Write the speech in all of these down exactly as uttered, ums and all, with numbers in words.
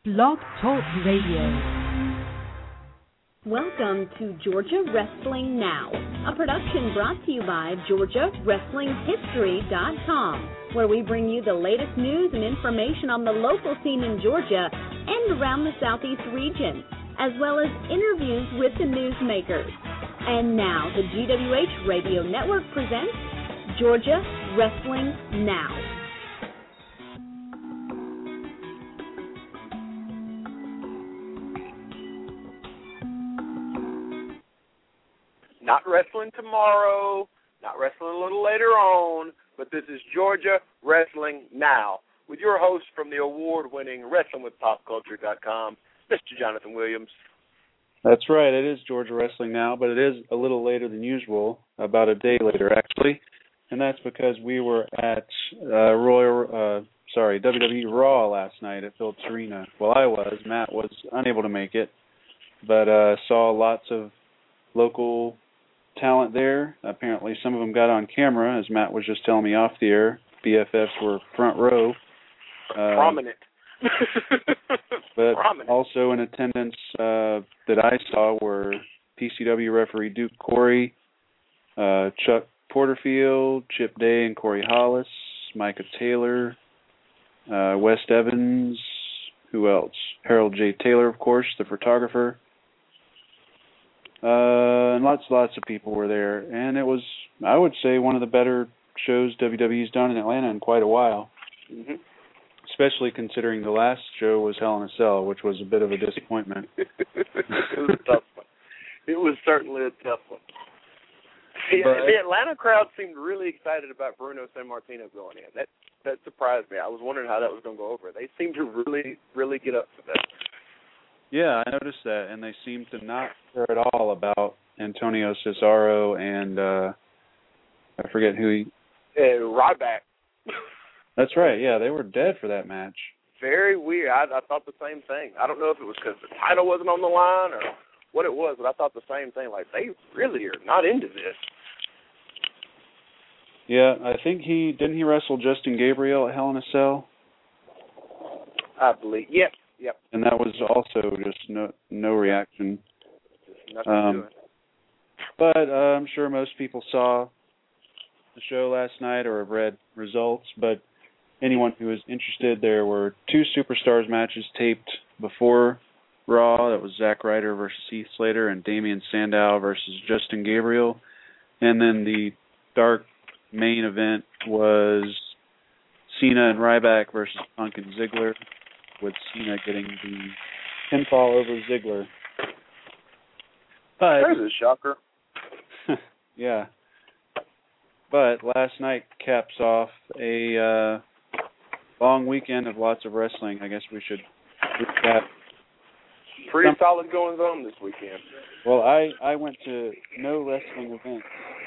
Blog Talk Radio. Welcome to Georgia Wrestling Now, a production brought to you by Georgia Wrestling History dot com, where we bring you the latest news and information on the local scene in Georgia and around the Southeast region, as well as interviews with the newsmakers. And now, the G W H Radio Network presents Georgia Wrestling Now. Not wrestling tomorrow, not wrestling a little later on, but this is Georgia Wrestling Now with your host from the award-winning Wrestling With Pop Culture dot com, Mister Jonathan Williams. That's right. It is Georgia Wrestling Now, but it is a little later than usual, about a day later, actually, and that's because we were at uh, Royal, uh, sorry, W W E Raw last night at Phillips Arena. Well, I was. Matt was unable to make it, but uh, saw lots of local talent there. Apparently some of them got on camera, as Matt was just telling me off the air. B F Fs were front row. Uh, Prominent. but Prominent. Also in attendance uh, that I saw were P C W referee Duke Corey, uh, Chuck Porterfield, Chip Day and Corey Hollis, Micah Taylor, uh, West Evans, who else? Harold J. Taylor, of course, the photographer. Uh, and lots lots of people were there, and it was, I would say, one of the better shows W W E's done in Atlanta in quite a while. Mm-hmm. Especially considering the last show was Hell in a Cell, which was a bit of a disappointment. It was a tough one. It was certainly a tough one. The, but, the Atlanta crowd seemed really excited about Bruno Sammartino going in. That that surprised me. I was wondering how that was going to go over. They seemed to really, really get up for that. Yeah, I noticed that, and they seemed to not care at all about Antonio Cesaro and uh, I forget who he... Uh, Ryback. That's right, yeah, they were dead for that match. Very weird. I, I thought the same thing. I don't know if it was because the title wasn't on the line or what it was, but I thought the same thing. Like, they really are not into this. Yeah, I think he... Didn't he wrestle Justin Gabriel at Hell in a Cell? I believe. Yep. Yep. And that was also just no no reaction. Just nothing um, to it. But uh, I'm sure most people saw the show last night or have read results. But anyone who is interested, there were two Superstars matches taped before Raw. That was Zack Ryder versus Heath Slater and Damian Sandow versus Justin Gabriel. And then the dark main event was Cena and Ryback versus Punk and Ziggler, with Cena getting the pinfall over Ziggler. But, there's a shocker. yeah. But last night caps off a uh, long weekend of lots of wrestling. I guess we should recap. Pretty Some, solid goings on this weekend. Well, I, I went to no wrestling events,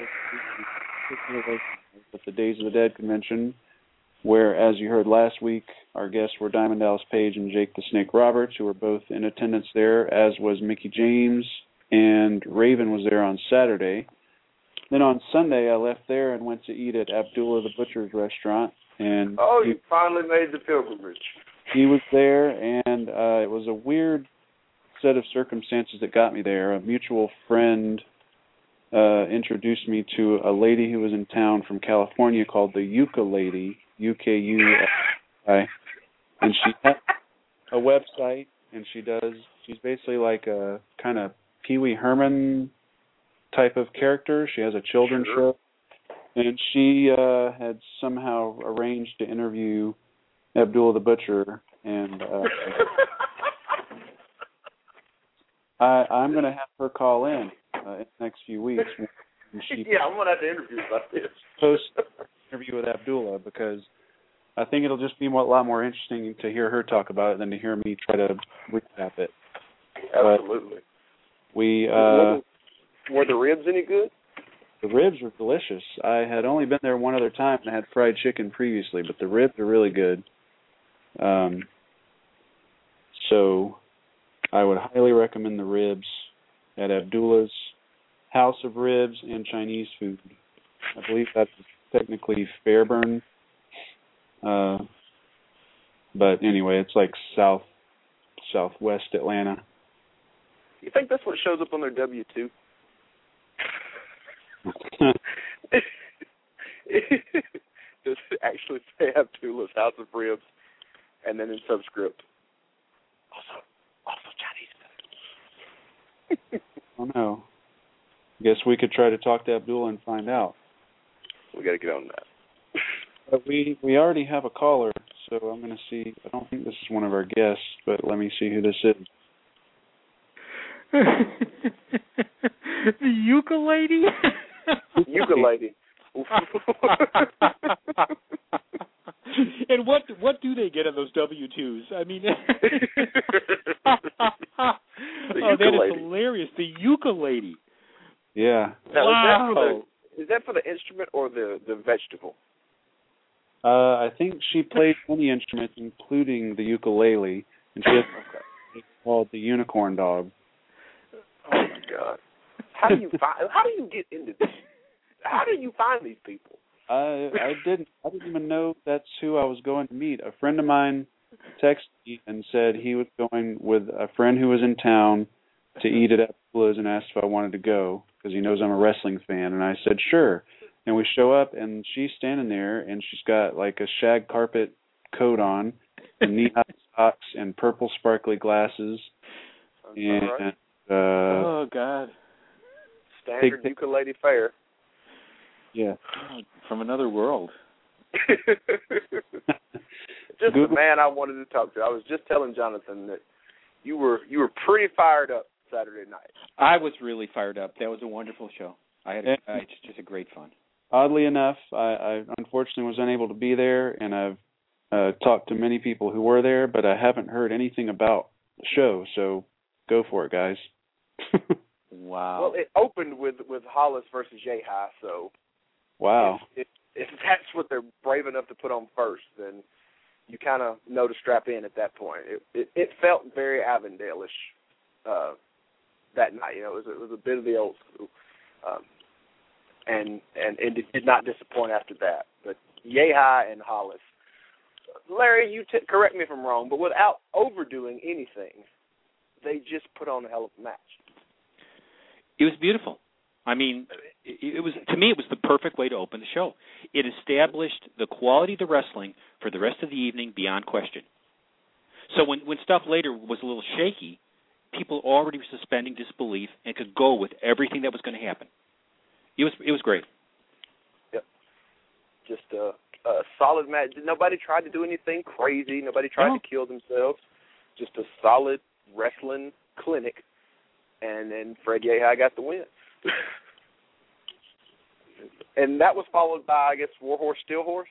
but the Days of the Dead convention, where, as you heard last week, our guests were Diamond Dallas Page and Jake the Snake Roberts, who were both in attendance there, as was Mickie James, and Raven was there on Saturday. Then on Sunday, I left there and went to eat at Abdullah the Butcher's restaurant. And oh, he, you finally made the pilgrimage. He was there, and uh, it was a weird set of circumstances that got me there. A mutual friend uh, introduced me to a lady who was in town from California called the Yucca Lady, U K U I, and she has a website, and she does, she's basically like a kind of Pee Wee Herman type of character. She has a children's sure. show, and she uh, had somehow arranged to interview Abdullah the Butcher, and uh, I, I'm going to have her call in uh, in the next few weeks. When she yeah, I'm going to have to interview about this. post interview with Abdullah, because I think it'll just be a lot more interesting to hear her talk about it than to hear me try to recap it. Absolutely. But we uh, were, the, were the ribs any good? The ribs were delicious. I had only been there one other time and had fried chicken previously, but the ribs are really good. Um, so I would highly recommend the ribs at Abdullah's House of Ribs and Chinese Food. I believe that's technically Fairburn. Uh, but anyway, it's like south southwest Atlanta. You think that's what shows up on their W two? Does it actually say Abdullah's House of Ribs, and then in subscript, also, also Chinese food? I don't know. I guess we could try to talk to Abdullah and find out. We got to get on that. But we, we already have a caller, so I'm going to see. I don't think this is one of our guests, but let me see who this is. The ukulele? Ukulele. And what what do they get on those W twos? I mean, oh, that is hilarious. The ukulele. Yeah. Now, wow. Is that, for the, is that for the instrument or the, the vegetable? Uh, I think she plays any instrument, including the ukulele, and she has it's called the unicorn dog. Oh my God! How do you find? How do you get into this? How do you find these people? I I didn't I didn't even know that's who I was going to meet. A friend of mine texted me and said he was going with a friend who was in town to eat at Abdullah's and asked if I wanted to go because he knows I'm a wrestling fan, and I said sure. And we show up, and she's standing there, and she's got like a shag carpet coat on, and knee-high socks, and purple sparkly glasses, and right. uh, oh God, standard big, ukulele fare. Yeah, from another world. Just Google. The man I wanted to talk to. I was just telling Jonathan that you were you were pretty fired up Saturday night. I was really fired up. That was a wonderful show. I had a, uh, it's just a great fun. Oddly enough, I, I unfortunately was unable to be there, and I've uh, talked to many people who were there, but I haven't heard anything about the show. So go for it, guys. Wow. Well, it opened with with Hollis versus Yehi, so. Wow. If, if, if that's what they're brave enough to put on first, then you kind of know to strap in at that point. It it, it felt very Avondale-ish uh, that night. You know, it was, it was a bit of the old school, um, and and and it did not disappoint after that. But Yehi and Hollis, Larry, you t- correct me if I'm wrong, but without overdoing anything, they just put on a hell of a match. It was beautiful. I mean, it, it was to me, it was the perfect way to open the show. It established the quality of the wrestling for the rest of the evening beyond question. So when, when stuff later was a little shaky, people already were suspending disbelief and could go with everything that was going to happen. It was it was great. Yep. Just a, a solid match. Nobody tried to do anything crazy. Nobody tried no. to kill themselves. Just a solid wrestling clinic. And then Fred Yehi got the win. And that was followed by, I guess, Warhorse Steelhorse.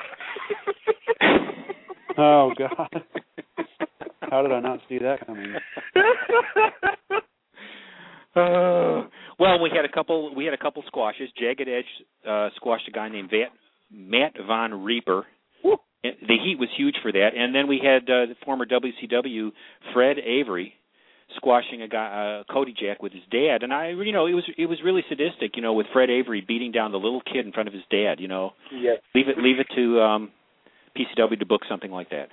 Oh God! How did I not see that coming? Uh, well, we had a couple. We had a couple squashes. Jagged Edge uh, squashed a guy named Vat, Matt Von Reaper. Woo. The heat was huge for that. And then we had uh, the former W C W Fred Avery squashing a guy, uh, Cody Jack, with his dad. And I, you know, it was it was really sadistic, you know, with Fred Avery beating down the little kid in front of his dad. You know, yes. leave it leave it to um, P C W to book something like that.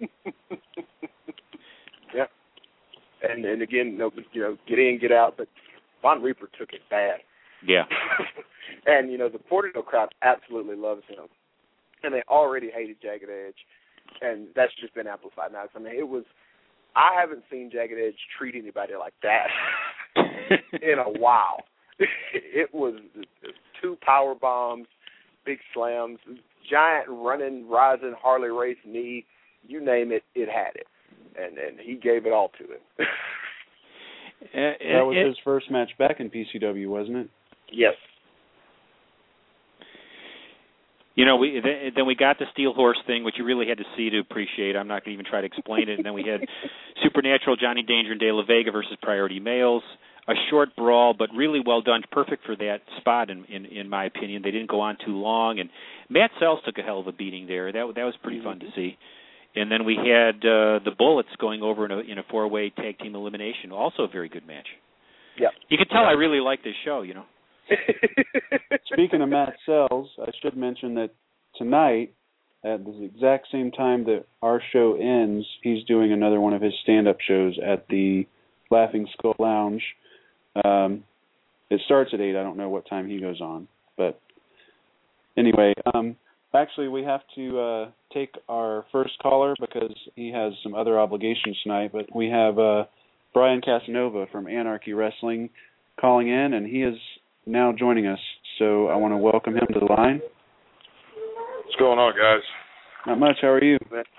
Yeah. And and again, no, you know, get in, get out, but Von Reaper took it bad. Yeah. And you know, the Porterville crowd absolutely loves him, and they already hated Jagged Edge, and that's just been amplified now. I mean, it was. I haven't seen Jagged Edge treat anybody like that in a while. It was two power bombs, big slams, giant running, rising Harley Race knee, you name it, it had it. And and he gave it all to him. Uh, that was it, his first match back in P C W, wasn't it? Yes. You know, we then we got the Steel Horse thing, which you really had to see to appreciate. I'm not going to even try to explain it. And then we had Supernatural, Johnny Danger, and De La Vega versus Priority Males. A short brawl, but really well done, perfect for that spot, in, in in my opinion. They didn't go on too long, and Matt Sells took a hell of a beating there. That that was pretty fun to see. And then we had uh, the Bullets going over in a, in a four-way tag team elimination, also a very good match. Yeah, you can tell yeah. I really like this show, you know. Speaking of Matt Sells, I should mention that tonight at the exact same time that our show ends, he's doing another one of his stand-up shows at the Laughing Skull Lounge. Um, it starts at eight. I don't know what time he goes on. But anyway, um, actually we have to uh, take our first caller because he has some other obligations tonight. But we have uh, Brian Casanova from Anarchy Wrestling calling in, and he is now joining us. So I want to welcome him to the line. What's going on, guys? Not much. How are you?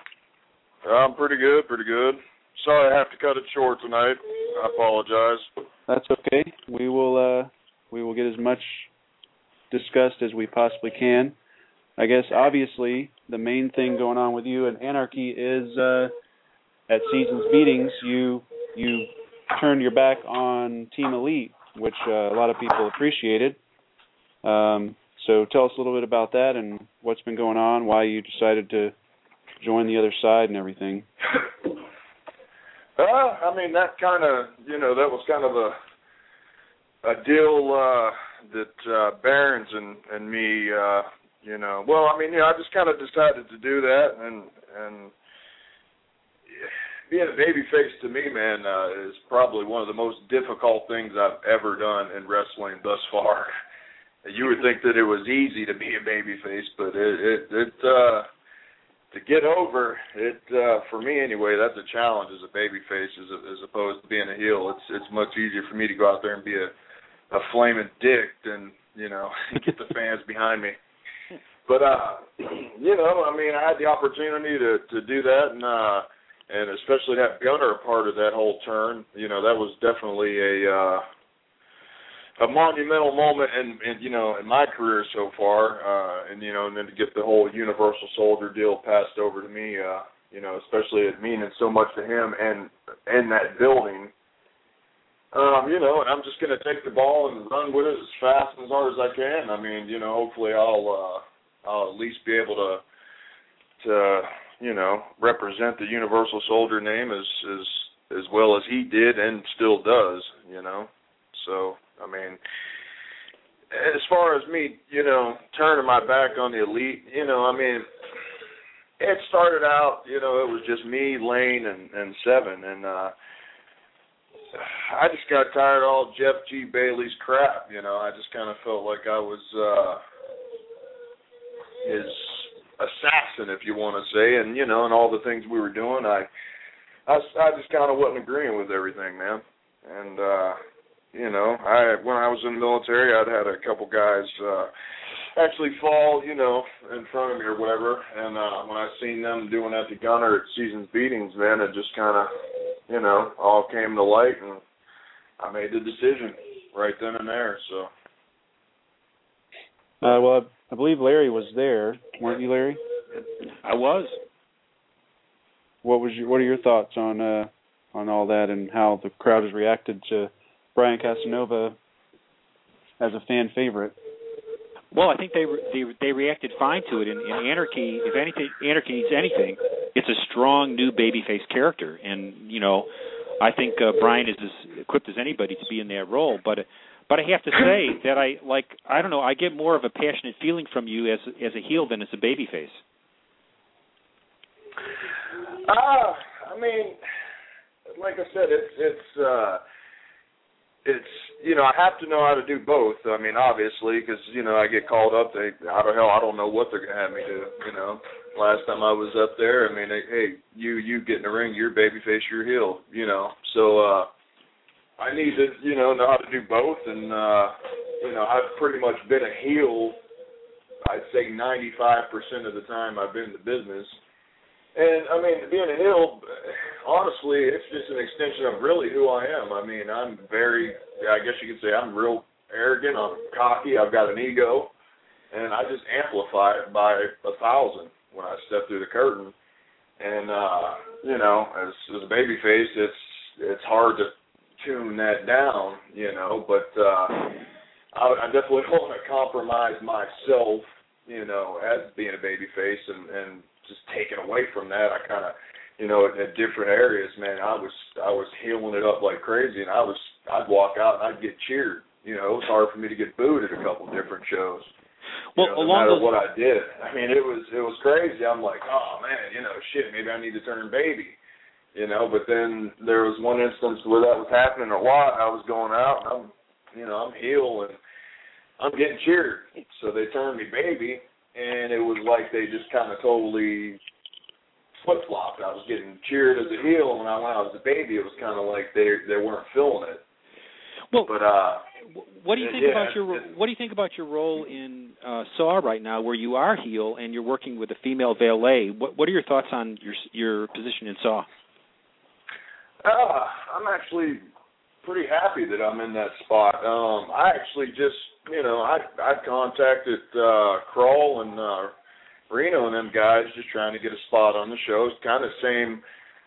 I'm pretty good, pretty good. Sorry I have to cut it short tonight. I apologize. That's okay. We will uh, we will get as much discussed as we possibly can. I guess, obviously, the main thing going on with you and Anarchy is uh, at Season's Meetings, you you turned your back on Team Elite, which uh, a lot of people appreciated. Um, so tell us a little bit about that and what's been going on, why you decided to join the other side and everything. Uh, I mean, that kind of, you know, that was kind of a a deal uh, that uh, Barons and, and me, uh, you know, well, I mean, you know, I just kind of decided to do that, and and being a babyface to me, man, uh, is probably one of the most difficult things I've ever done in wrestling thus far. You would think that it was easy to be a babyface, but it, it, it uh, to get over it, uh, for me anyway, that's a challenge as a babyface as, as opposed to being a heel. It's it's much easier for me to go out there and be a, a flaming dick than, you know, get the fans behind me. But, uh, you know, I mean, I had the opportunity to, to do that, and uh, and especially have Gunner a part of that whole turn. You know, that was definitely a uh, a monumental moment in, in, you know, in my career so far, uh, and, you know, and then to get the whole Universal Soldier deal passed over to me, uh, you know, especially it meaning so much to him and in that building. Um, you know, and I'm just going to take the ball and run with it as fast and as hard as I can. I mean, you know, hopefully I'll, uh, I'll at least be able to, to, you know, represent the Universal Soldier name as, as, as well as he did and still does, you know. So, I mean, as far as me, you know, turning my back on the Elite, you know, I mean, it started out, you know, it was just me, Lane, and, and Seven, and uh, I just got tired of all Jeff G. Bailey's crap, you know. I just kind of felt like I was uh, his assassin, if you want to say, and, you know, and all the things we were doing, I, I, I just kind of wasn't agreeing with everything, man, and, uh, you know, I when I was in the military, I'd had a couple guys uh, actually fall, you know, in front of me or whatever. And uh, when I seen them doing that to Gunner at Season's Meetings, man, it just kind of, you know, all came to light, and I made the decision right then and there. So. Uh, well, I believe Larry was there, weren't you, Larry? I was. What was your, what are your thoughts on uh, on all that and how the crowd has reacted to Brian Casanova as a fan favorite? Well, I think they they they reacted fine to it. In, in Anarchy, if anything, Anarchy needs anything, it's a strong new babyface character, and you know, I think uh, Brian is as equipped as anybody to be in that role. But but I have to say that I like I don't know I get more of a passionate feeling from you as as a heel than as a babyface. Ah, uh, I mean, like I said, it's it's. Uh, It's, you know, I have to know how to do both. I mean, obviously, because, you know, I get called up. They, I don't hell, I don't know what they're going to have me do, you know. Last time I was up there, I mean, they, hey, you you get in the ring, you're babyface, you're heel, you know. So uh, I need to, you know, know how to do both. And, uh, you know, I've pretty much been a heel, I'd say ninety-five percent of the time I've been in the business. And, I mean, being a heel, honestly, it's just an extension of really who I am. I mean, I'm very, I guess you could say I'm real arrogant, I'm cocky, I've got an ego, and I just amplify it by a thousand when I step through the curtain. And, uh, you know, as, as a babyface, it's it's hard to tune that down, you know, but uh, I, I definitely don't want to compromise myself, you know, as being a babyface and, and just taken away from that. I kind of, you know, in, in different areas, man, I was I was healing it up like crazy, and I was I'd walk out and I'd get cheered. You know, it was hard for me to get booed at a couple different shows. Well, you know, no along matter those... what I did. I mean, it was it was crazy. I'm like, oh man, you know, shit, maybe I need to turn baby. You know, but then there was one instance where that was happening a lot. I was going out, and I'm, you know, I'm heel, and I'm getting cheered. So they turned me baby, and it was like they just kind of totally flip-flopped. I was getting cheered as a heel, and when I was a baby, it was kind of like they they weren't feeling it. Well, but uh, what do you think yeah, about your what do you think about your role in uh, Saw right now, where you are heel and you're working with a female valet? What what are your thoughts on your your position in Saw? Uh, I'm actually pretty happy that I'm in that spot. Um, I actually just, you know, I I contacted uh, Crawl and uh, Reno and them guys just trying to get a spot on the show. It's kind of same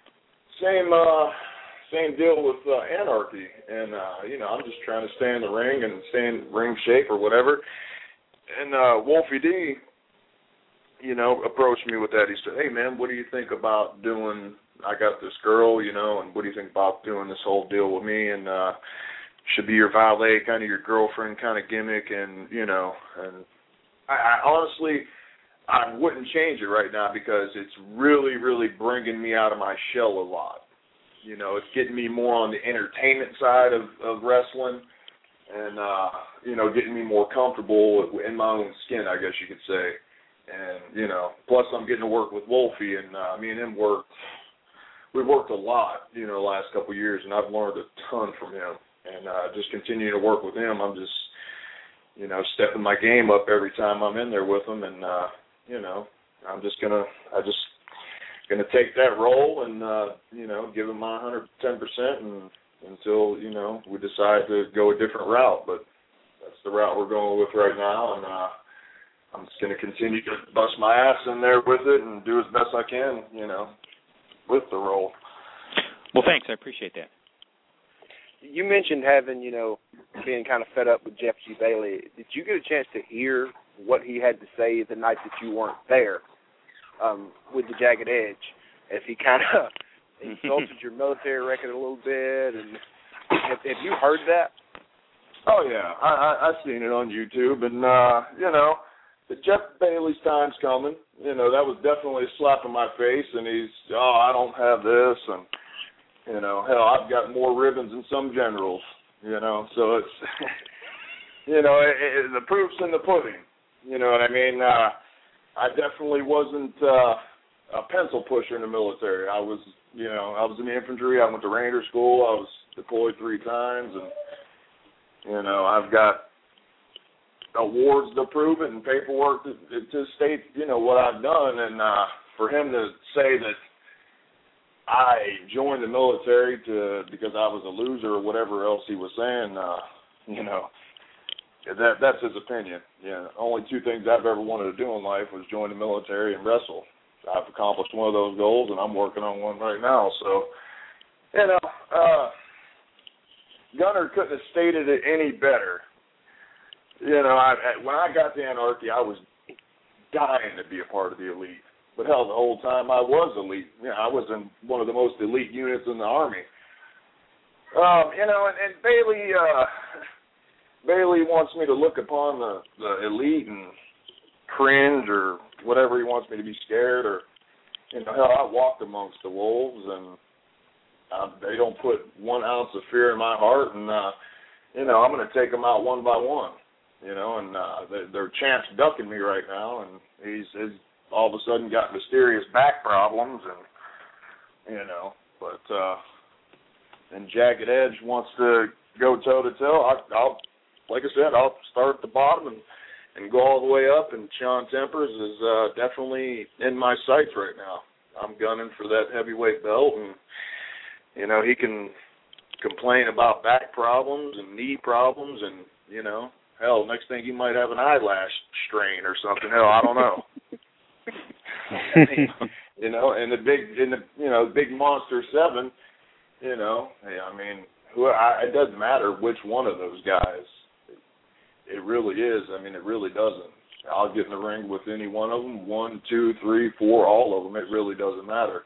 same uh, same deal with uh, Anarchy, and uh, you know, I'm just trying to stay in the ring and stay in ring shape or whatever. And uh, Wolfie D, you know, approached me with that. He said, "Hey man, what do you think about doing? I got this girl, you know, and what do you think about doing this whole deal with me? And uh, should be your valet, kind of your girlfriend kind of gimmick, and you know, and I, I honestly." I wouldn't change it right now because it's really, really bringing me out of my shell a lot. You know, it's getting me more on the entertainment side of, of wrestling and, uh, you know, getting me more comfortable in my own skin, I guess you could say. And, you know, plus I'm getting to work with Wolfie, and uh, me and him worked, we worked a lot, you know, the last couple of years, and I've learned a ton from him. And uh, just continuing to work with him, I'm just, you know, stepping my game up every time I'm in there with him, and, uh, you know, I'm just gonna, I just gonna take that role and, uh, you know, give him my one hundred ten percent, and until you know we decide to go a different route. But that's the route we're going with right now, and uh, I'm just gonna continue to bust my ass in there with it and do as best I can, you know, with the role. Well, thanks. I appreciate that. You mentioned having, you know, being kind of fed up with Jeff G. Bailey. Did you get a chance to hear what he had to say the night that you weren't there um, with the Jagged Edge, as he kind of insulted your military record a little bit? And have, have you heard that? Oh, yeah. I, I, I've seen it on YouTube. And, uh, you know, the Jeff Bailey's time's coming. You know, that was definitely a slap in my face. And he's, oh, I don't have this. And, you know, hell, I've got more ribbons than some generals, you know. So it's, you know, it, it, the proof's in the pudding. You know what I mean? Uh, I definitely wasn't uh, a pencil pusher in the military. I was, you know, I was in the infantry. I went to Ranger School. I was deployed three times, and you know, I've got awards to prove it and paperwork to, to state, you know, what I've done. And uh, for him to say that I joined the military to because I was a loser or whatever else he was saying, uh, you know. That that's his opinion. Yeah, only two things I've ever wanted to do in life was join the military and wrestle. I've accomplished one of those goals, and I'm working on one right now. So, you know, uh, Gunner couldn't have stated it any better. You know, I, I, when I got to Anarchy, I was dying to be a part of the elite. But hell, the whole time I was elite. You know, I was in one of the most elite units in the Army. Um, you know, and, and Bailey. Uh, Bailey wants me to look upon the, the elite and cringe or whatever he wants me to be scared or, you know, hell, I walked amongst the wolves and uh, they don't put one ounce of fear in my heart and, uh, you know, I'm going to take them out one by one, you know, and uh, they, they're champs ducking me right now and he's, he's all of a sudden got mysterious back problems and, you know, but, uh, and Jagged Edge wants to go toe-to-toe. I, I'll Like I said, I'll start at the bottom and, and go all the way up, and Sean Tempers is uh, definitely in my sights right now. I'm gunning for that heavyweight belt, and, you know, he can complain about back problems and knee problems, and, you know, hell, next thing he might have an eyelash strain or something. Hell, I don't know. You know, and the big, in the you know, big Monster Seven, you know, I mean, who I, it doesn't matter which one of those guys. It really is. I mean, it really doesn't. I'll get in the ring with any one of them, one, two, three, four, all of them. It really doesn't matter.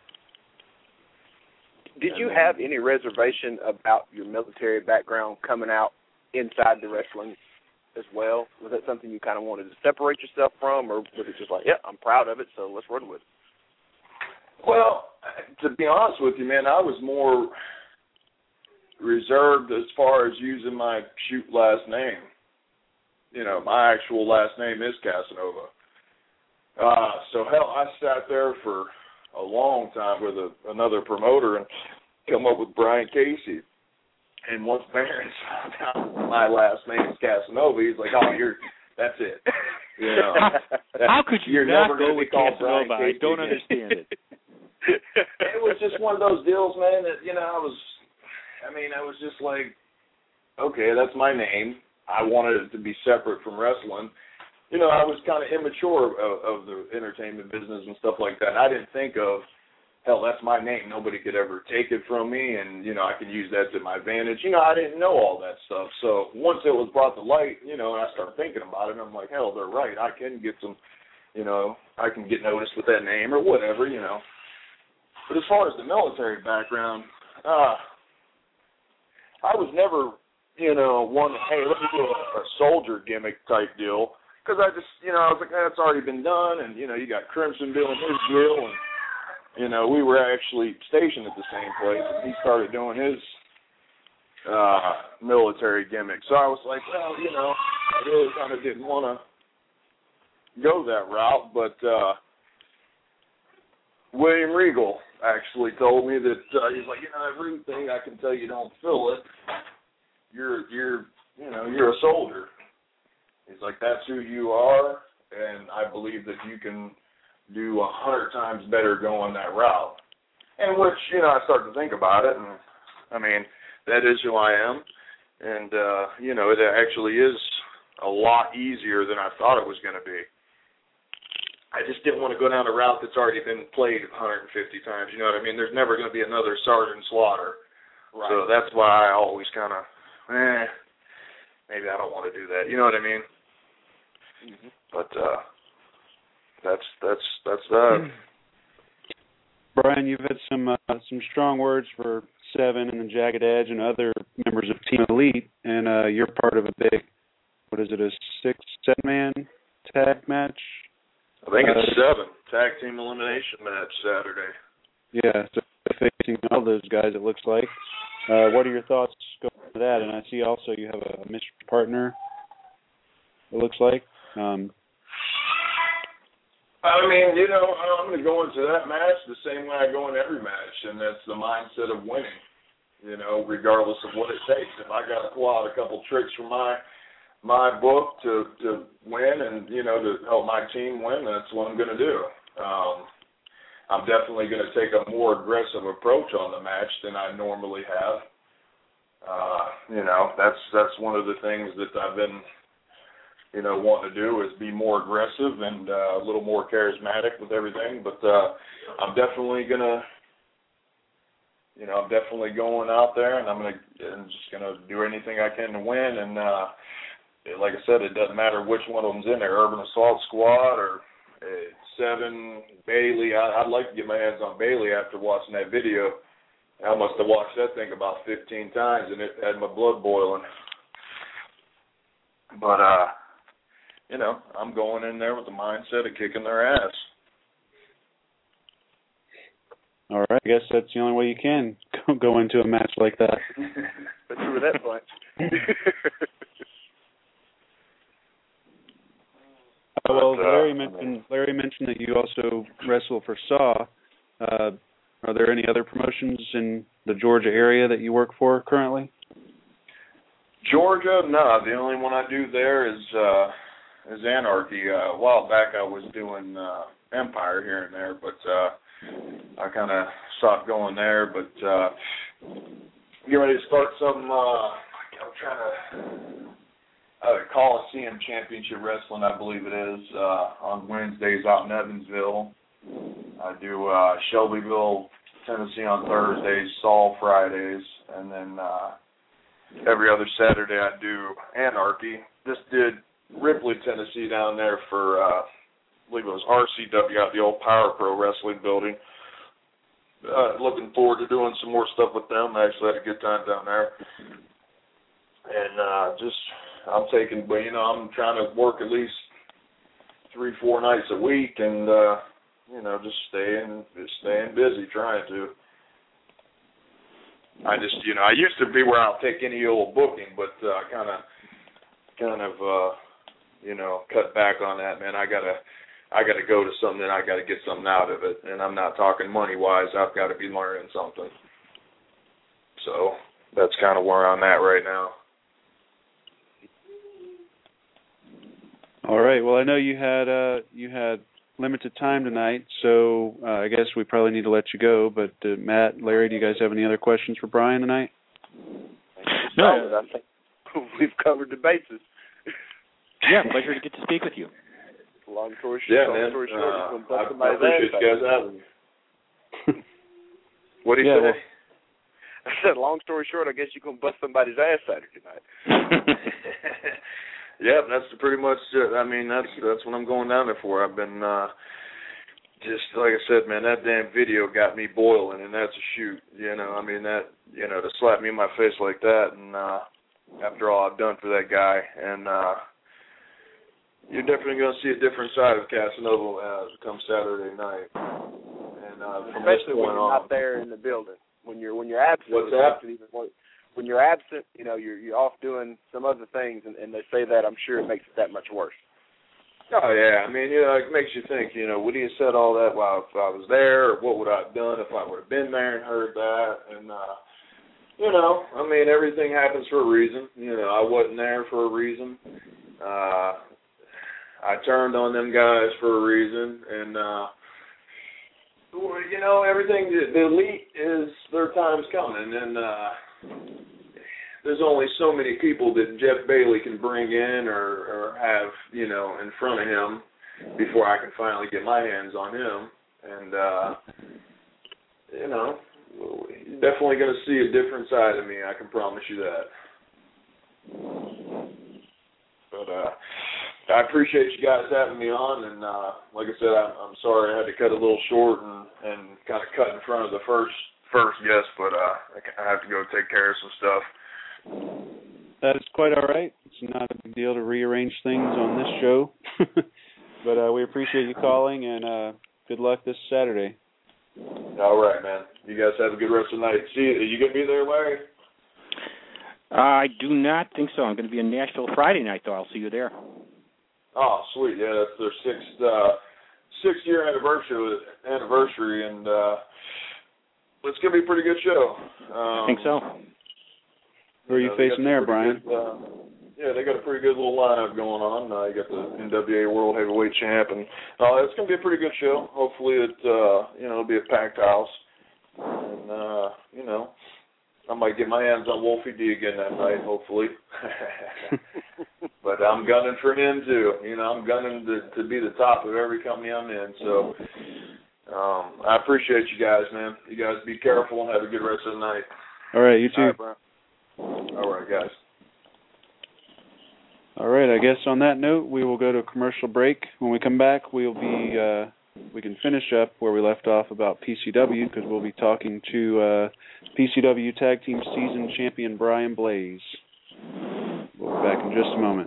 Did and you then, have any reservation about your military background coming out inside the wrestling as well? Was that something you kind of wanted to separate yourself from, or was it just like, yeah, I'm proud of it, so let's run with it? Well, to be honest with you, man, I was more reserved as far as using my shoot last name. You know, my actual last name is Casanova. Uh, so, hell, I sat there for a long time with a, another promoter and come up with Brian Casey. And once Barron found out my last name is Casanova, he's like, oh, you're, that's it. You know, how could you you're not never go be with called Casanova? Brian I Casey don't again. understand it. It was just one of those deals, man, that, you know, I was, I mean, I was just like, okay, that's my name. I wanted it to be separate from wrestling. You know, I was kind of immature of, of the entertainment business and stuff like that. And I didn't think of, hell, that's my name. Nobody could ever take it from me, and, you know, I can use that to my advantage. You know, I didn't know all that stuff. So once it was brought to light, you know, and I started thinking about it, and I'm like, hell, they're right. I can get some, you know, I can get noticed with that name or whatever, you know. But as far as the military background, uh, I was never, you know, one, hey, let me do a, a soldier gimmick type deal. Because I just, you know, I was like, that's already been done, and, you know, you got Crimson doing his deal, and, you know, we were actually stationed at the same place, and he started doing his uh, military gimmick. So I was like, well, you know, I really kind of didn't want to go that route, but uh, William Regal actually told me that, uh, he's like, you know, everything I can tell you don't fill it. You're, you're, you know, you're a soldier. He's like, that's who you are, and I believe that you can do a hundred times better going that route. And which, you know, I started to think about it, and, I mean, that is who I am. And, uh, you know, it actually is a lot easier than I thought it was going to be. I just didn't want to go down a route that's already been played one hundred fifty times, you know what I mean? There's never going to be another Sergeant Slaughter. Right. So that's why I always kind of, eh, maybe I don't want to do that. You know what I mean? Mm-hmm. But uh, that's that's that's that. Brian, you've had some uh, some strong words for Seven and the Jagged Edge and other members of Team Elite, and uh, you're part of a big, what is it, a six, seven-man tag match? I think it's uh, seven tag team elimination match Saturday. Yeah, so facing all those guys, it looks like. Uh, what are your thoughts going to that? And I see also you have a mystery partner, it looks like. Um, I mean, you know, I'm going to go into that match the same way I go in every match, and that's the mindset of winning, you know, regardless of what it takes. If I got to pull out a couple tricks from my my book to, to win and, you know, to help my team win, that's what I'm going to do. Um, I'm definitely going to take a more aggressive approach on the match than I normally have. Uh, you know, that's that's one of the things that I've been, you know, wanting to do is be more aggressive and uh, a little more charismatic with everything. But uh, I'm definitely going to, you know, I'm definitely going out there, and I'm going to, I'm just going to do anything I can to win. And uh, like I said, it doesn't matter which one of them's in there, Urban Assault Squad or uh, Seven, Bailey. I, I'd like to get my hands on Bailey after watching that video. I must have watched that thing about fifteen times, and it had my blood boiling. But, uh, you know, I'm going in there with the mindset of kicking their ass. All right, I guess that's the only way you can go into a match like that. But you were that bunch. uh, well, but, uh, Larry mentioned Larry mentioned that you also wrestle for Saw. Uh, are there any other promotions in the Georgia area that you work for currently? Georgia, no. The only one I do there is uh, is Anarchy. Uh, a while back I was doing uh, Empire here and there, but uh, I kind of stopped going there. But uh, get ready to start some, uh, I'm trying to, uh, Coliseum Championship Wrestling, I believe it is, uh, on Wednesdays out in Evansville. I do uh, Shelbyville, Tennessee on Thursdays, Saul Fridays, and then uh, every other Saturday I do Anarchy. Just did Ripley, Tennessee down there for, uh, I believe it was R C W out the old Power Pro Wrestling building. Uh, looking forward to doing some more stuff with them. I actually had a good time down there. And uh, just, I'm taking, but you know, I'm trying to work at least three, four nights a week, and uh, you know, just staying, just staying busy, trying to. I just, you know, I used to be where I'll take any old booking, but uh, I kind of, kind of, uh, you know, cut back on that, man. I gotta, I gotta go to something, I gotta get something out of it, and I'm not talking money wise. I've got to be learning something. So that's kind of where I'm at right now. All right. Well, I know you had uh, you had limited time tonight, so uh, I guess we probably need to let you go. But uh, Matt, Larry, do you guys have any other questions for Brian tonight? No, I think we've covered the bases. Yeah, pleasure to get to speak with you. Long story short, yeah, long man. story short, Uh, you I, somebody's I appreciate ass you guys having me. What do you yeah, say? Well, I said, long story short, I guess you're going to bust somebody's ass Saturday night. Yeah, that's pretty much it. I mean, that's that's what I'm going down there for. I've been, uh, just like I said, man, that damn video got me boiling, and that's a shoot. You know, I mean, that, you know, to slap me in my face like that, and uh, after all I've done for that guy, and uh, you're definitely going to see a different side of Casanova uh, come Saturday night. And uh, from especially this when point you're on, not there in the building. When you're when you're absent, What's it that? makes it even more. When you're absent, you know, you're you're off doing some other things, and, and they say that, I'm sure it makes it that much worse. Oh, yeah. I mean, you know, it makes you think, you know, would he have said all that while if I was there, or what would I have done if I would have been there and heard that? And, uh, you know, I mean, everything happens for a reason. You know, I wasn't there for a reason. Uh, I turned on them guys for a reason. And, uh, you know, everything, the elite is, their time's coming. And, uh, there's only so many people that Jeff Bailey can bring in or, or have, you know, in front of him before I can finally get my hands on him. And, uh, you know, you're definitely going to see a different side of me, I can promise you that. But uh, I appreciate you guys having me on. And uh, like I said, I'm, I'm sorry I had to cut it a little short and, and kind of cut in front of the first first guest, but uh, I have to go take care of some stuff. that is quite all right. It's not a big deal to rearrange things on this show. But uh, we appreciate you calling, and uh, good luck this Saturday. All right, man. You guys have a good rest of the night. See you. Are you going to be there, Larry? I do not think so. I'm going to be in Nashville Friday night, though. I'll see you there. Oh, sweet. Yeah, that's their sixth uh, sixth year anniversary, anniversary, and uh, it's going to be a pretty good show. Um, I think so. Who are you know, they facing got there, some pretty Brian? Good, uh, yeah, they got a pretty good little lineup going on. Uh, you got the N W A World Heavyweight Champ, and uh, it's going to be a pretty good show. Hopefully, it uh, you know it'll be a packed house, and uh, you know I might get my hands on Wolfie D again that night. Hopefully, but I'm gunning for him too. You know, I'm gunning to, to be the top of every company I'm in. So um, I appreciate you guys, man. You guys be careful and have a good rest of the night. All right, you too. All right, bro. All right, guys. All right, I guess on that note, we will go to a commercial break. When we come back, we'll be uh, we can finish up where we left off about P C W, because we'll be talking to uh, P C W Tag Team Season Champion Brian Blaze. We'll be back in just a moment.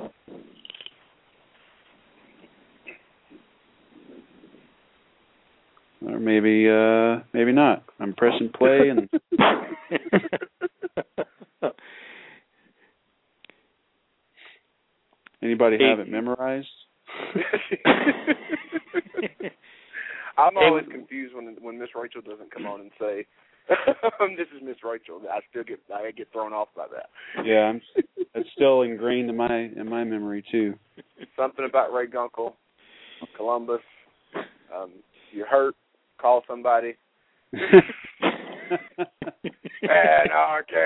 Or maybe uh, maybe not. I'm pressing play and. Anybody have it memorized? I'm always confused when when Miss Rachel doesn't come on and say, "This is Miss Rachel." I still get I get thrown off by that. Yeah, I'm, it's still ingrained in my in my memory too. Something about Ray Gunkel, Columbus. Um, you're hurt. Call somebody. Anarchy.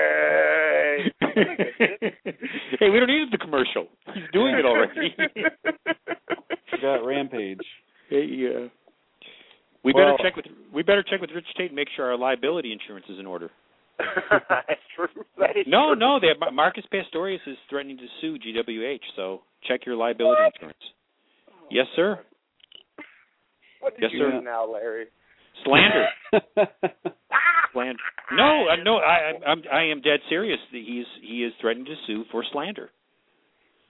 Hey, we don't need the commercial. He's doing it already. We got Rampage. Hey, uh, we well, better check with we better check with Rich Tate and make sure our liability insurance is in order. That's true. That is no, true. no, they have, Marcus Pastorius is threatening to sue G W H. So check your liability what? insurance. Yes, sir. What did yes, you sir. do now, Larry? Slander. Slander. No, uh, no, I, I'm, I am dead serious. He's he is threatening to sue for slander.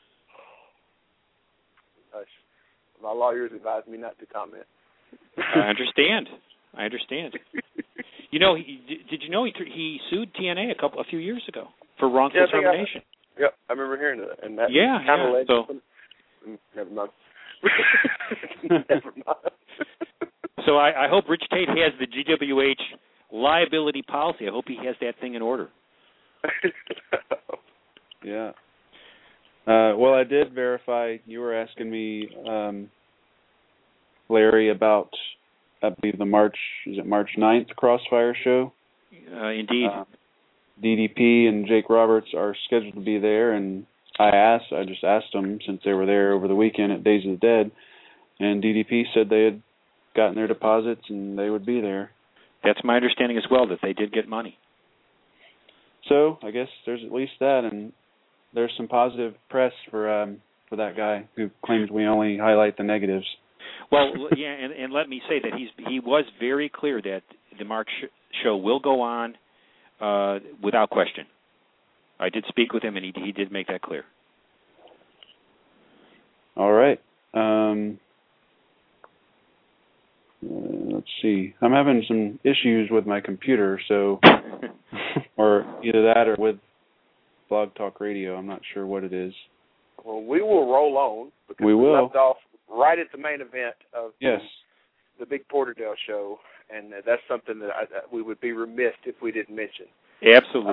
my lawyers advised me not to comment. I understand. I understand. You know, he, did you know he he sued T N A a couple a few years ago for wrongful yeah, termination? I, yep, I remember hearing that, and that yeah, kind yeah. of led so, to, never mind. never mind. So I, I hope Rich Tate has the G W H liability policy. I hope he has that thing in order. Yeah. Uh, well, I did verify. You were asking me, um, Larry, about, I believe, the March, is it March ninth Crossfire show? Uh, indeed. Uh, D D P and Jake Roberts are scheduled to be there, and I asked, I just asked them, since they were there over the weekend at Days of the Dead, and D D P said they had gotten their deposits and they would be there. That's my understanding as well, that they did get money. So I guess there's at least that, and there's some positive press for um, for that guy who claims we only highlight the negatives. Well, yeah, and, and let me say that he's he was very clear that the March show will go on uh, without question. I did speak with him, and he he did make that clear. All right. Um, uh, let's see. I'm having some issues with my computer, so or either that or with Blog Talk Radio. I'm not sure what it is. Well, we will roll on because we, we will. left off right at the main event of yes. the, the Big Porterdale show, and uh, that's something that I, uh, we would be remiss if we didn't mention. Absolutely.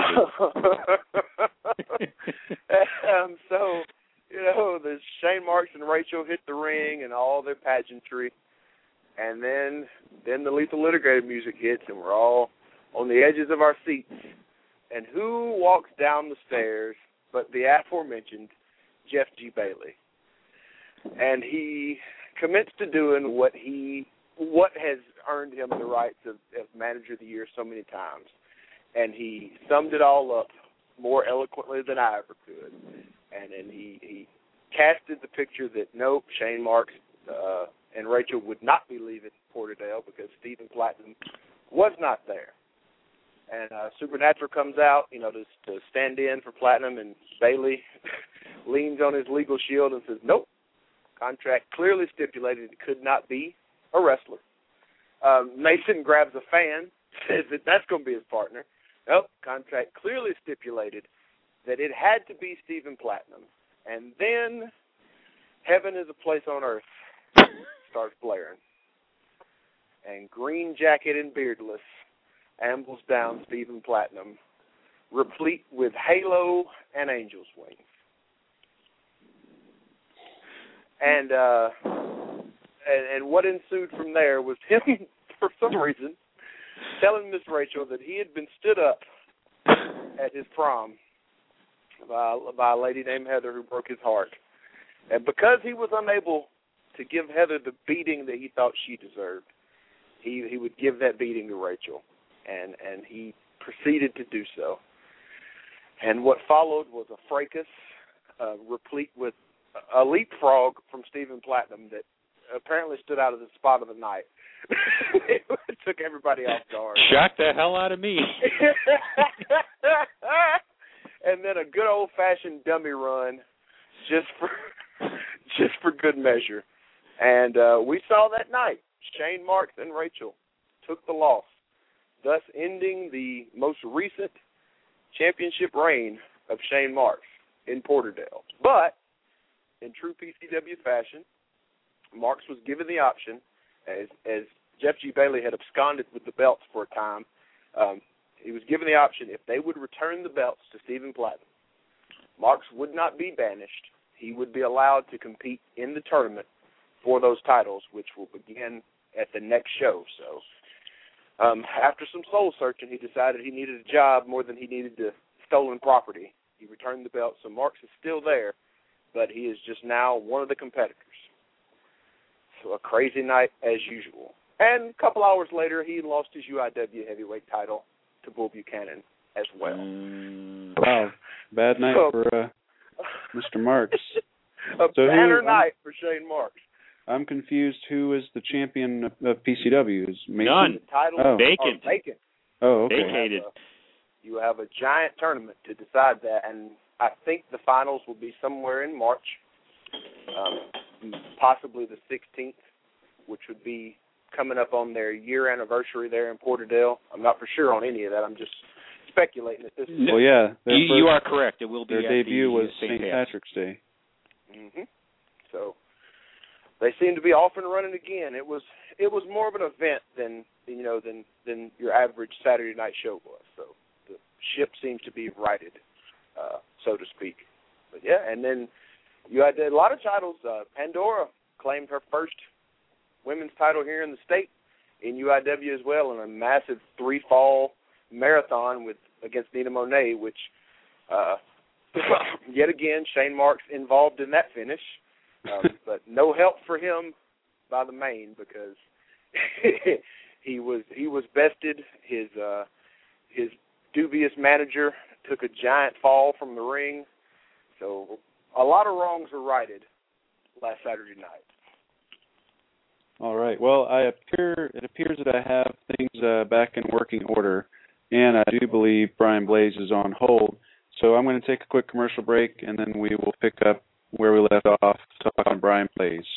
um, so, you know, the Shane Marks and Rachel hit the ring and all their pageantry, and then then the Lethal Litigator music hits, and we're all on the edges of our seats. And who walks down the stairs but the aforementioned Jeff G. Bailey? And he commits to doing what he what has earned him the rights of, of Manager of the Year so many times. And he summed it all up more eloquently than I ever could. And then he, he casted the picture that, nope, Shane Marks uh, and Rachel would not be leaving Porterdale because Stephen Platinum was not there. And uh, Supernatural comes out, you know, to, to stand in for Platinum, and Bailey leans on his legal shield and says, nope, contract clearly stipulated it could not be a wrestler. Um, Mason grabs a fan, says that that's going to be his partner. Nope, contract clearly stipulated that it had to be Stephen Platinum. And then Heaven is a Place on Earth starts blaring. And Green Jacket and Beardless ambles down Stephen Platinum, replete with halo and angel's wings. And, uh, and and what ensued from there was him, for some reason, telling Miss Rachel that he had been stood up at his prom by, by a lady named Heather who broke his heart. And because he was unable to give Heather the beating that he thought she deserved, he, he would give that beating to Rachel. And, and he proceeded to do so. And what followed was a fracas, uh, replete with a leapfrog from Stephen Platinum that apparently stood out of the spot of the night. It took everybody off guard. Shocked the hell out of me. And then a good old-fashioned dummy run just for just for good measure. And uh, we saw that night, Shane Marks and Rachel took the loss, thus ending the most recent championship reign of Shane Marks in Porterdale. But in true P C W fashion, Marks was given the option, as as Jeff G. Bailey had absconded with the belts for a time, um, he was given the option if they would return the belts to Stephen Platinum. Marks would not be banished. He would be allowed to compete in the tournament for those titles, which will begin at the next show. So um, after some soul searching, he decided he needed a job more than he needed the stolen property. He returned the belt, so Marks is still there, but he is just now one of the competitors. So a crazy night as usual. And a couple hours later, he lost his U I W heavyweight title to Bull Buchanan as well. Mm, wow, bad night so, for uh, Mister Marks. a so banner who, night for Shane Marks. I'm confused. Who is the champion of, of P C W? Is Mason? None. The title oh. Vacant. vacant. Oh, okay. Vacated. You have, a, you have a giant tournament to decide that, and I think the finals will be somewhere in March. Um, possibly the sixteenth, which would be coming up on their year anniversary there in Porterdale. I'm not for sure on any of that. I'm just speculating at this point. Well, yeah. You, you are correct. It will be their at debut the was Saint Saint Patrick's Day. Mm-hmm. So they seem to be off and running again. It was it was more of an event than you know than than your average Saturday night show was. So the ship seems to be righted, uh, so to speak. But yeah, and then you had a lot of titles. Uh, Pandora claimed her first women's title here in the state in U I W as well, in a massive three-fall marathon with against Nina Monet, which uh, yet again Shane Marks involved in that finish, um, but no help for him by the main because he was he was bested. His uh, his dubious manager took a giant fall from the ring, so a lot of wrongs were righted last Saturday night. All right. Well, I appear it appears that I have things uh, back in working order, and I do believe Brian Blaze is on hold. So I'm going to take a quick commercial break, and then we will pick up where we left off, talk on Brian Blaze.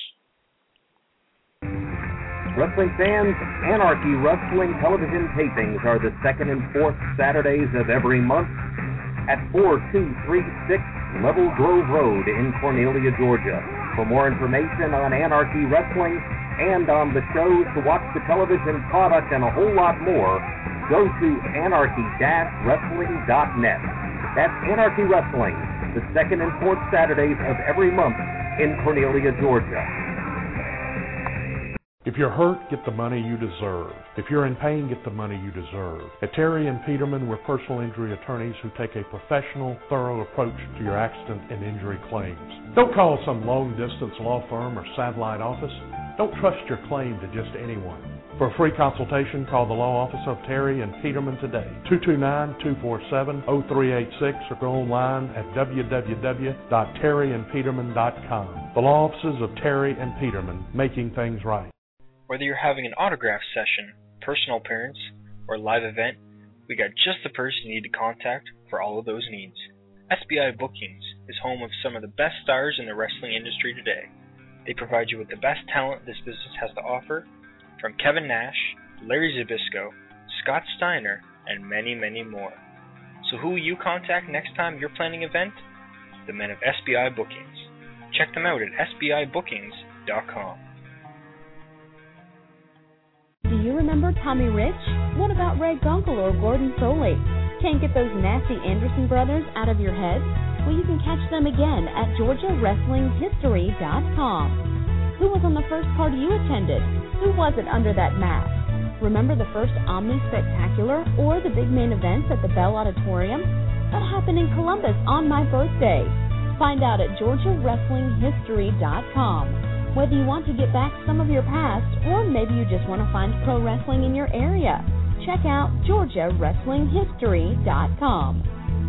Wrestling fans, Anarchy Wrestling television tapings are the second and fourth Saturdays of every month at four two three six Level Grove Road in Cornelia, Georgia. For more information on Anarchy Wrestling and on the shows, to watch the television product, and a whole lot more, go to anarchy dash wrestling dot net. That's Anarchy Wrestling, the second and fourth Saturdays of every month in Cornelia, Georgia. If you're hurt, get the money you deserve. If you're in pain, get the money you deserve. At Terry and Peterman, we're personal injury attorneys who take a professional, thorough approach to your accident and injury claims. Don't call some long-distance law firm or satellite office. Don't trust your claim to just anyone. For a free consultation, call the law office of Terry and Peterman today, two two nine, two four seven, zero three eight six, or go online at w w w dot terry and peterman dot com. The law offices of Terry and Peterman, making things right. Whether you're having an autograph session, personal appearance, or live event, we got just the person you need to contact for all of those needs. S B I Bookings is home of some of the best stars in the wrestling industry today. They provide you with the best talent this business has to offer, from Kevin Nash, Larry Zbyszko, Scott Steiner, and many, many more. So who will you contact next time you're planning an event? The men of S B I Bookings. Check them out at s b i bookings dot com. Do you remember Tommy Rich? What about Ray Gunkel or Gordon Soley? Can't get those nasty Anderson brothers out of your head? Well, you can catch them again at georgia wrestling history dot com. Who was on the first party you attended? Who was it under that mask? Remember the first Omni Spectacular or the big main events at the Bell Auditorium? What happened in Columbus on my birthday? Find out at georgia wrestling history dot com. Whether you want to get back some of your past, or maybe you just want to find pro wrestling in your area, check out georgia wrestling history dot com.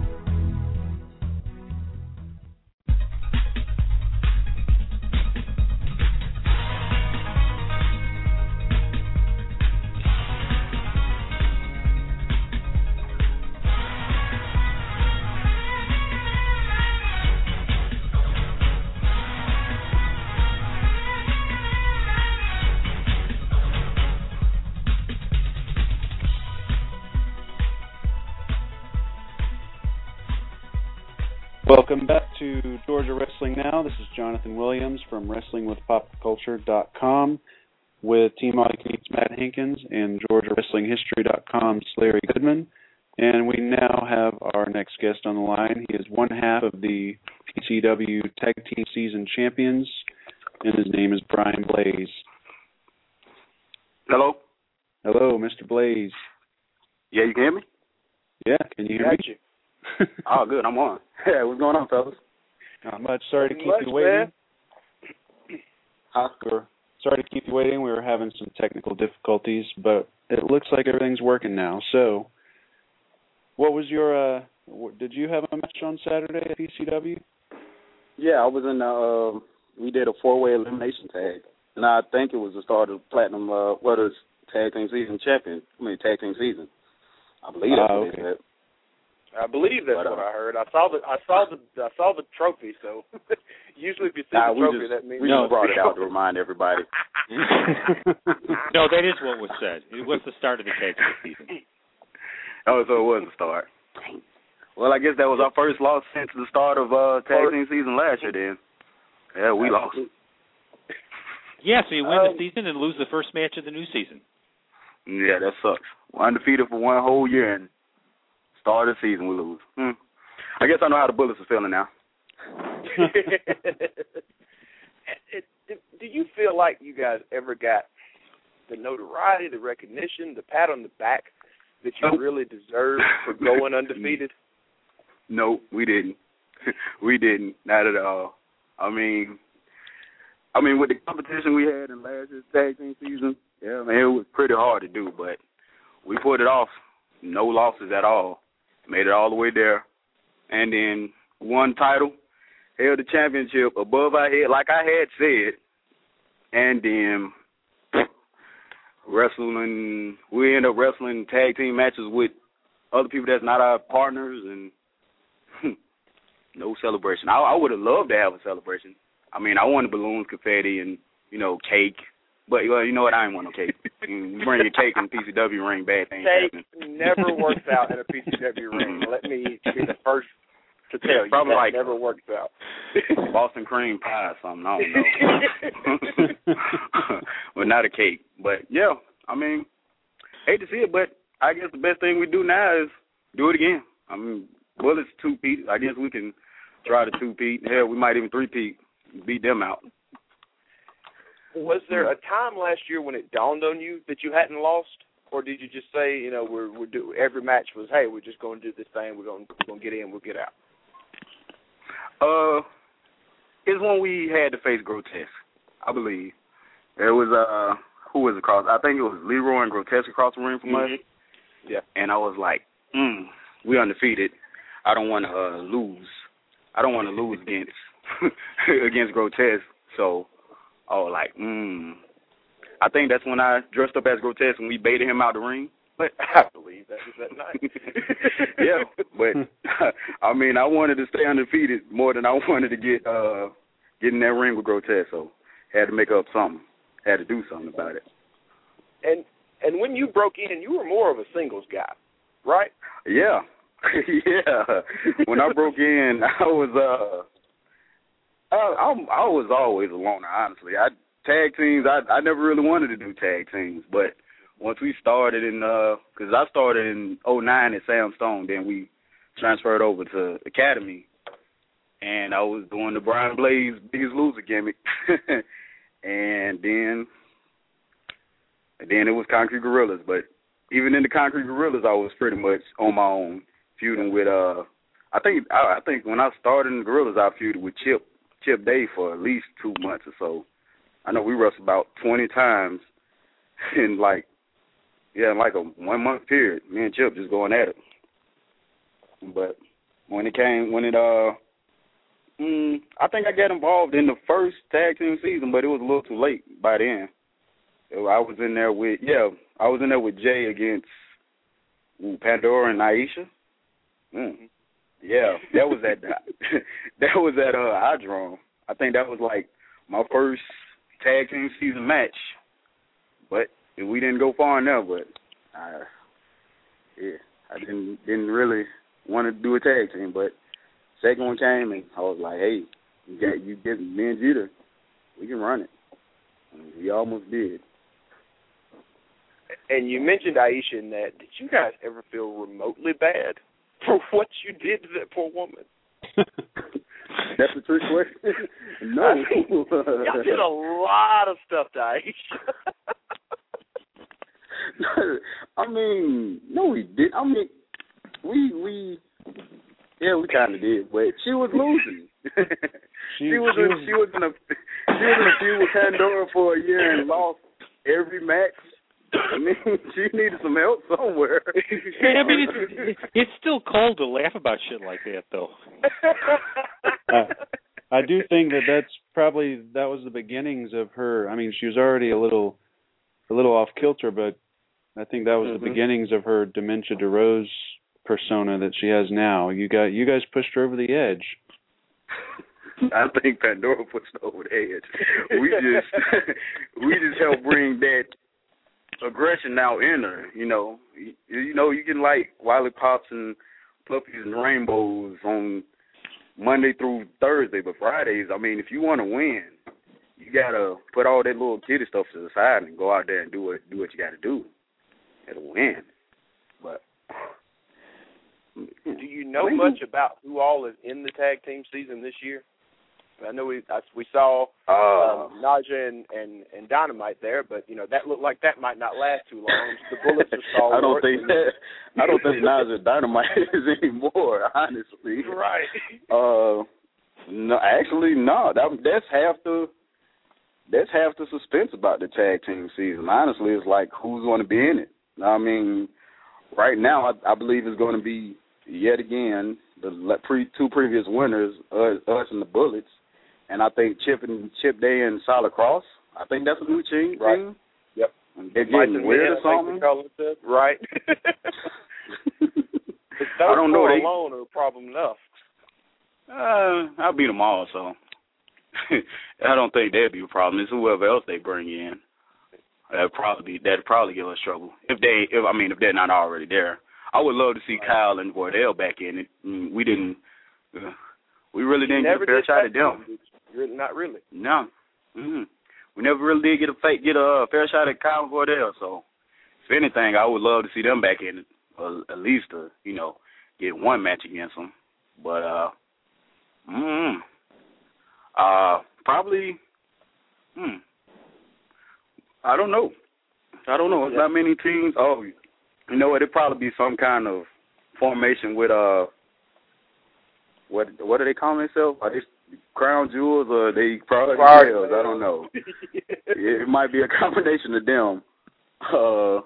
Welcome back to Georgia Wrestling Now. This is Jonathan Williams from wrestling with pop culture dot com with Team All You Can Eat's Matt Hankins and Georgia Wrestling History dot com's Larry Goodman. And we now have our next guest on the line. He is one half of the P C W Tag Team Season Champions, and his name is Brian Blaze. Hello. Hello, Mister Blaze. Yeah, you can hear me? Yeah, can you hear Got me? you. Oh, good. I'm on. Yeah, what's going on, fellas? Not much. Sorry to keep much, you waiting. man. Huh? We're sorry to keep you waiting. We were having some technical difficulties, but it looks like everything's working now. So, what was your? Uh, w- did you have a match on Saturday at P C W? Yeah, I was in. The, uh, we did a four-way elimination tag, and I think it was the start of Platinum uh, Brothers Tag Team Season Champion. I mean, Tag Team Season. I believe that's Ah, what okay. they said. I believe that's But, uh, what I heard. I saw the I saw the I saw the trophy. So Usually, if you see nah, the trophy, we just, that means we no. just brought it out to remind everybody. No, that is what was said. It was the start of the tag team season. Oh, so it was the start. Well, I guess that was our first loss since the start of uh, tag team season last year. Then, yeah, we lost. Yeah, so you win um, the season and lose the first match of the new season. Yeah, that sucks. We're undefeated for one whole year and start of the season we lose. Hmm. I guess I know how the Bullets are feeling now. Do you feel like you guys ever got the notoriety, the recognition, the pat on the back that you really deserve for going undefeated? No, we didn't. We didn't. Not at all. I mean, I mean, with the competition we had in last year's tag team season, yeah, man, it was pretty hard to do, but we pulled it off. No losses at all. Made it all the way there. And then won title, held the championship above our head, like I had said. And then wrestling, we end up wrestling tag team matches with other people that's not our partners, and no celebration. I, I would have loved to have a celebration. I mean, I wanted balloons, confetti, and, you know, cake. But, well, you know what? I ain't want no cake. You bring a cake in a P C W ring, bad things Cake happen. never works out in a P C W ring. Let me be the first to tell you. Probably that like never works out. Boston cream pie or something. I don't know. But not a cake. But, yeah, I mean, hate to see it, but I guess the best thing we do now is do it again. I mean, Bullets two-peat. I guess we can try to two-peat. Hell, we might even three-peat, beat them out. Was there a time last year when it dawned on you that you hadn't lost, or did you just say, you know, we're we're do every match was, hey, we're just going to do this thing, we're going we're going to get in, we'll get out? Uh, it's when we had to face Grotesque, I believe. There was uh, who was across? I think it was Leroy and Grotesque across the ring from us. Mm-hmm. Yeah. And I was like, mm, we undefeated. I don't want to uh, lose. I don't want to lose against against Grotesque. So. Oh, like, mm. I think that's when I dressed up as Grotesque and we baited him out the ring. But I believe that was that night. Yeah, but I mean, I wanted to stay undefeated more than I wanted to get uh, get in that ring with Grotesque. So had to make up something. Had to do something about it. And and when you broke in, you were more of a singles guy, right? Yeah, yeah. When I broke in, I was uh. I, I'm, I was always a loner, honestly. I tag teams, I I never really wanted to do tag teams, but once we started in, because uh, I started in oh nine at Sam Stone, then we transferred over to Academy, and I was doing the Brian Blaze Biggest Loser gimmick, and then and then it was Concrete Gorillas. But even in the Concrete Gorillas, I was pretty much on my own, feuding with. Uh, I think I, I think when I started in the Gorillas, I feuded with Chip. Chip Day for at least two months or so. I know we wrestled about twenty times in like, yeah, in like a one month period. Me and Chip just going at it. But when it came, when it, uh, mm, I think I got involved in the first tag team season, but it was a little too late by then. I was in there with, yeah, I was in there with Jay against ooh, Pandora and Aisha. Mm. Yeah, that was at that was at uh, Idrome. I think that was like my first tag team season match, but we didn't go far enough. But I, yeah, I didn't didn't really want to do a tag team. But second one came, and I was like, hey, you got you get me and Jeter, we can run it. And we almost did. And you mentioned Aisha in that. Did you guys ever feel remotely bad for what you did to that poor woman? That's a trick question. No. I mean, y'all did a lot of stuff to Aisha. I mean, no, we did. I mean, we we yeah, we kind of did, but she was losing. she, she was she in, was she was in a she was in a feud with Pandora for a year and lost every match. I mean, she needed some help somewhere. I mean, it's, it's still cold to laugh about shit like that, though. uh, I do think that that's probably that was the beginnings of her. I mean, she was already a little, a little off kilter, but I think that was mm-hmm. the beginnings of her Dementia DeRose persona that she has now. You got you guys pushed her over the edge. I think Pandora puts it over the edge. We just we just help bring that aggression out in her. You know, you, you know, you can like lollipops and puppies and rainbows on Monday through Thursday, but Fridays, I mean, if you want to win, you gotta put all that little kitty stuff to the side and go out there and do what do what you got to do. It'll win. But do you know much about who all is in the tag team season this year? I know we I, we saw uh, um, Naja and, and, and Dynamite there, but you know that looked like that might not last too long. The Bullets are stalwart. I don't think that, I don't think Naja and Dynamite is anymore. Honestly, right? Uh, no, actually, no. That that's half the that's half the suspense about the tag team season. Honestly, it's like who's going to be in it. I mean, right now, I, I believe it's going to be yet again the pre, two previous winners, us, us and the Bullets. And I think Chip and Chip Day and Solid Cross. I think that's a new team. Right. Yep. They're getting weird or something. Right. I don't know. They alone are a problem enough. Uh, I'll beat them all. So I don't think that'd be a problem. It's whoever else they bring in. That'd probably that'd probably give us trouble if they. If I mean, if they're not already there. I would love to see Kyle and Wardell back in it. I mean, we didn't. Uh, we really didn't get a fair shot at them. Really, not really. No. Mm-hmm. We never really did get a fake, get a fair shot at Kyle and Wardell. So, if anything, I would love to see them back in it, or at least to, you know, get one match against them. But, uh, mm, uh, probably, hmm, I don't know. I don't know. It's not many teams. Oh, you know what? It'd probably be some kind of formation with, uh, what what do they call themselves? Are they Crown Jewels or they Pride Jewels? I don't know. It might be a combination of them. Uh,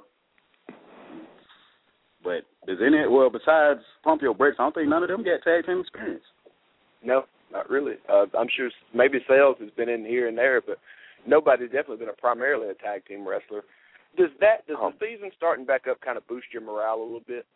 but does any, well, besides Pump Your Brakes, I don't think none of them get tag team experience. No, not really. Uh, I'm sure maybe Sales has been in here and there, but nobody's definitely been a primarily a tag team wrestler. Does that, does oh. the season starting back up kind of boost your morale a little bit?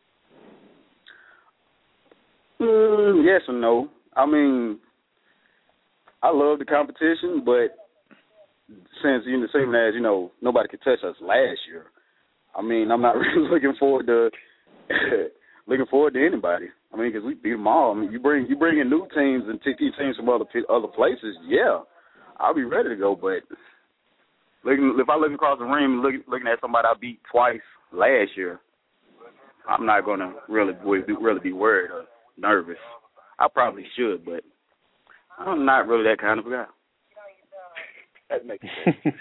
Mm, yes and no. I mean, I love the competition, but since you know, same as you know, nobody could touch us last year. I mean, I'm not really looking forward to looking forward to anybody. I mean, because we beat them all. I mean, you bring you bring in new teams and t- teams from other other places. Yeah, I'll be ready to go. But looking, if I look across the ring, looking looking at somebody I beat twice last year, I'm not gonna really really be worried or nervous. I probably should, but I'm not really that kind of a guy. That makes sense.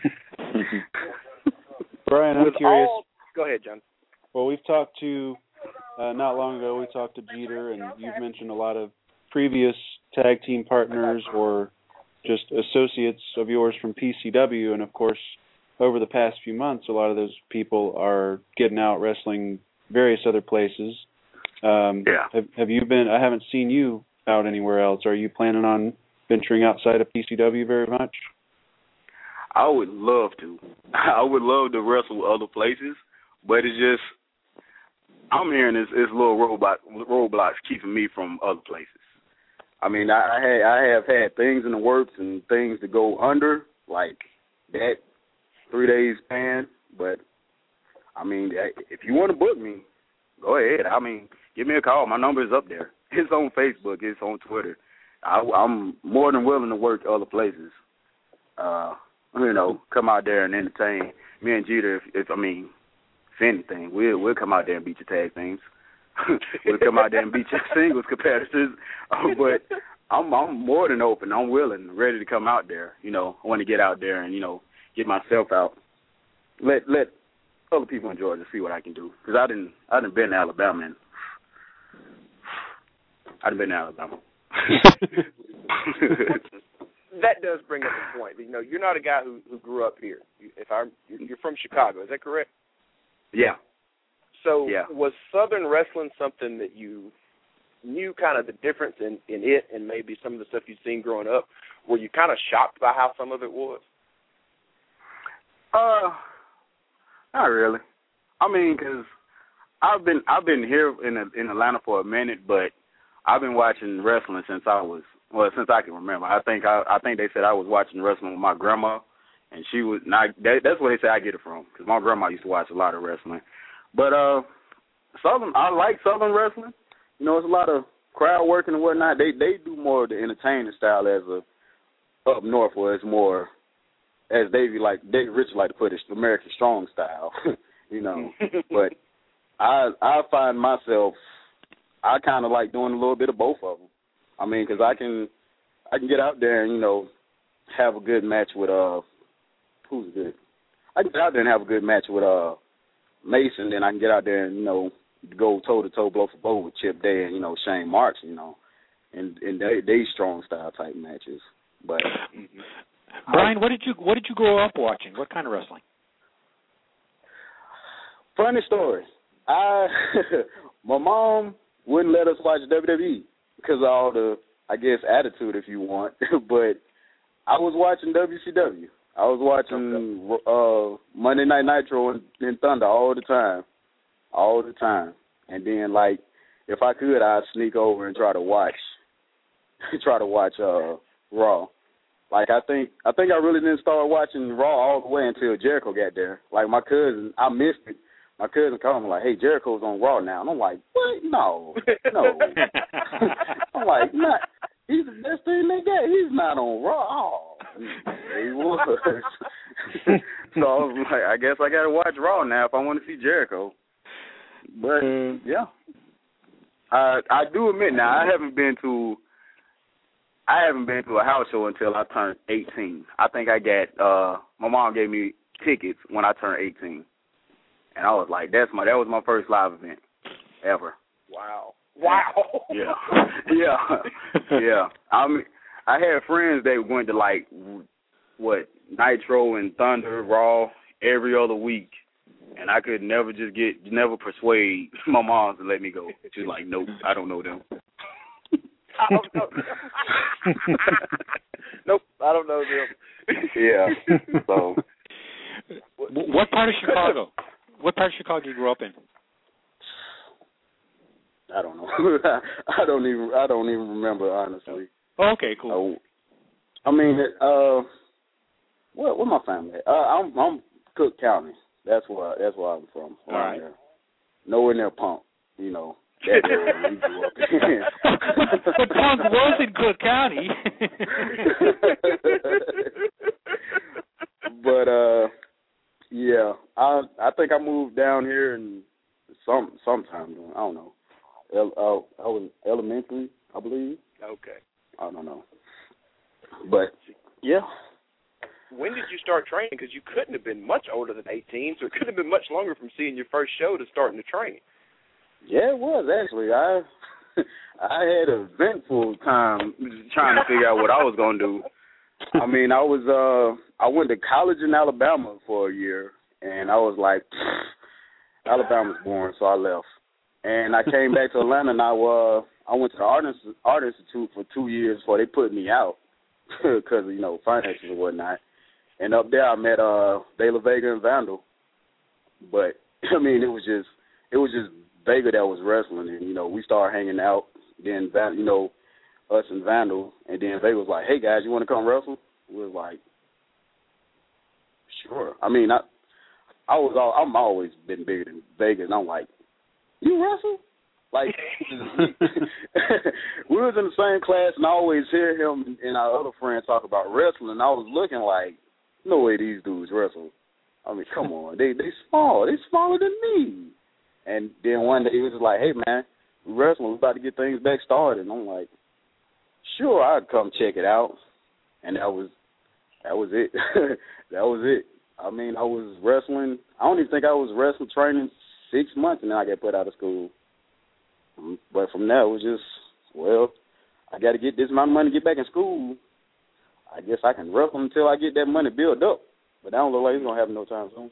Brian, I'm With curious. All, go ahead, John. Well, we've talked to, uh, not long ago, we talked to Jeter, and you've mentioned a lot of previous tag team partners or just associates of yours from P C W, and of course, over the past few months, a lot of those people are getting out wrestling various other places. Um, yeah. Have, have you been? I haven't seen you out anywhere else. Are you planning on venturing outside of P C W very much? I would love to. I would love to wrestle other places, but it's just I'm hearing this, this little roadblock, roadblocks keeping me from other places. I mean, I, I, had, I have had things in the works and things to go under, like that three days span, but, I mean, if you want to book me, go ahead. I mean, give me a call. My number is up there. It's on Facebook. It's on Twitter. I, I'm more than willing to work other places. Uh, you know, come out there and entertain. Me and Jeter, if, if I mean, if anything, we'll, we'll come out there and beat your tag teams. We'll come out there and beat your singles competitors. Uh, but I'm, I'm more than open. I'm willing, ready to come out there. You know, I want to get out there and, you know, get myself out. Let let other people in Georgia see what I can do. Because I didn't, I didn't been to Alabama. And I didn't been to Alabama. That does bring up a point. You know, you're not a guy who, who grew up here. If I, you're from Chicago, is that correct? Yeah. So yeah. was Southern wrestling something that you knew kind of the difference in, in it and maybe some of the stuff you'd seen growing up? Were you kind of shocked by how some of it was? Uh, not really. I mean, because I've been I've been here in in Atlanta for a minute, but I've been watching wrestling since I was well since I can remember. I think I I think they said I was watching wrestling with my grandma, and she was not. That, that's where they say I get it from, because my grandma used to watch a lot of wrestling. But uh, Southern, I like Southern wrestling. You know, it's a lot of crowd working and whatnot. They they do more of the entertaining style as a up north, where it's more, as Davey like David Richards like to put it, American Strong style. You know, but I I find myself I kind of like doing a little bit of both of them. I mean, because I can I can get out there and you know have a good match with uh who's good. I can get out there and have a good match with uh Mason, then I can get out there and you know go toe to toe, blow for blow with Chip Day and you know Shane Marks, you know, and and they they strong style type matches. But Brian, what did you what did you grow up watching? What kind of wrestling? Funny story. I my mom wouldn't let us watch W W E because of all the, I guess, attitude, if you want. But I was watching W C W. I was watching uh, Monday Night Nitro and, and Thunder all the time, all the time. And then, like, if I could, I'd sneak over and try to watch, try to watch uh, Raw. Like, I think I think I really didn't start watching Raw all the way until Jericho got there. Like, my cousin, I missed it. My cousin called me like, hey, Jericho's on Raw now. And I'm like, what? No, no. I'm like, not. He's the best thing they got. He's not on Raw. Oh, he was. So I was like, I guess I got to watch Raw now if I want to see Jericho. But, yeah. I I do admit now, I haven't been to, I haven't been to a house show until I turned eighteen. I think I got, uh, my mom gave me tickets when I turned eighteen. And I was like, that's my, that was my first live event ever. Wow. Wow. Yeah. Yeah. Yeah. I mean, I had friends that went to like, what, Nitro and Thunder, Raw, every other week. And I could never just get, never persuade my mom to let me go. She's like, nope, I don't know them. I don't know them. Nope, I don't know them. Yeah. So. What part of Chicago? What part of Chicago you grew up in? I don't know. I don't even. I don't even remember honestly. Oh, okay, cool. Uh, I mean, uh, what? Where my family? At? Uh, I'm I'm Cook County. That's where that's where I'm from. All right. There. Nowhere near Punk. You know. That area we grew up in. But Punk was in Cook County. But uh, yeah, I I think I moved down here in some sometime. I don't know. El, uh, I was elementary, I believe. Okay. I don't know. But, yeah. When did you start training? Because you couldn't have been much older than eighteen, so it couldn't have been much longer from seeing your first show to starting to train. Yeah, it was, actually. I I had an eventful time trying to figure out what I was going to do. I mean, I was, uh, I went to college in Alabama for a year, and I was like, Alabama's boring, so I left. And I came back to Atlanta, and I uh, I went to the Art, Art Institute for two years before they put me out because of, you know, finances and whatnot. And up there I met uh, De La Vega and Vandal. But, I mean, it was just it was just Vega that was wrestling. And, you know, we started hanging out. Then, you know, us and Vandal. And then Vega was like, hey, guys, you want to come wrestle? We was like, sure. I mean, I I was all, I'm always been bigger than Vega. And I'm like, you wrestle? Like, we was in the same class, and I always hear him and our other friends talk about wrestling, and I was looking like, no way these dudes wrestle. I mean, come on. They they small. They smaller than me. And then one day he was just like, hey, man, we wrestling. We're about to get things back started. And I'm like, sure, I'd come check it out. And that was that was it. That was it. I mean, I was wrestling. I don't even think I was wrestling training six months, and then I got put out of school. But from there, it was just, well, I got to get this amount of money to get back in school. I guess I can wrestle until I get that money built up. But I don't look like it's going to happen no time soon.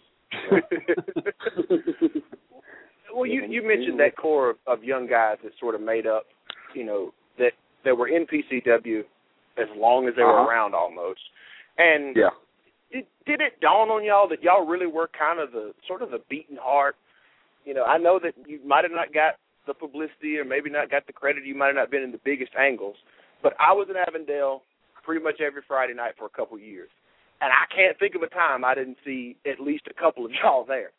Well, you, you mentioned that core of, of young guys that sort of made up, you know, that, that were in P C W as long as they were uh-huh. around almost. And yeah. did, did it dawn on y'all that y'all really were kind of the sort of the beating heart? You know, I know that you might have not got the publicity or maybe not got the credit. You might have not been in the biggest angles. But I was in Avondale pretty much every Friday night for a couple of years. And I can't think of a time I didn't see at least a couple of y'all there.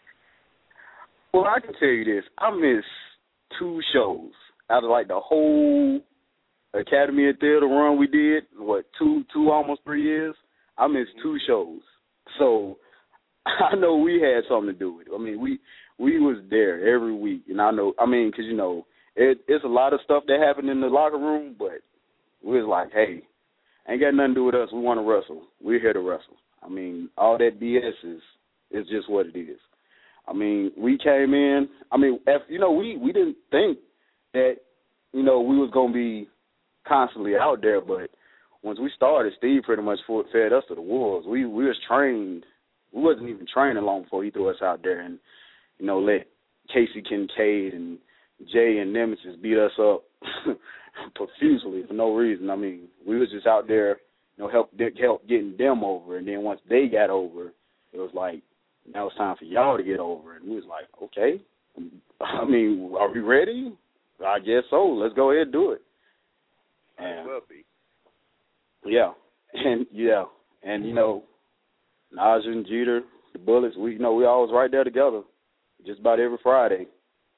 Well, I can tell you this. I missed two shows out of, like, the whole Academy of Theater run we did, what, two, two, almost three years? I missed two shows. So I know we had something to do with it. I mean, we we was there every week. And I know, I mean, because, you know, it, it's a lot of stuff that happened in the locker room, but we was like, hey, ain't got nothing to do with us. We want to wrestle. We're here to wrestle. I mean, all that B S is is just what it is. I mean, we came in. I mean, if, you know, we, we didn't think that, you know, we was going to be constantly out there, but once we started, Steve pretty much fed us to the wolves. We we was trained. We wasn't even training long before he threw us out there and, you know, let Casey Kincaid and Jay and Nemesis beat us up profusely for no reason. I mean, we was just out there, you know, help help getting them over, and then once they got over, it was like, now it's time for y'all to get over. And we was like, okay. I mean, are we ready? I guess so. Let's go ahead and do it. And, will be. Yeah. And, yeah. And, you know, Naja and Jeter, the Bullets, we you know, we always right there together just about every Friday.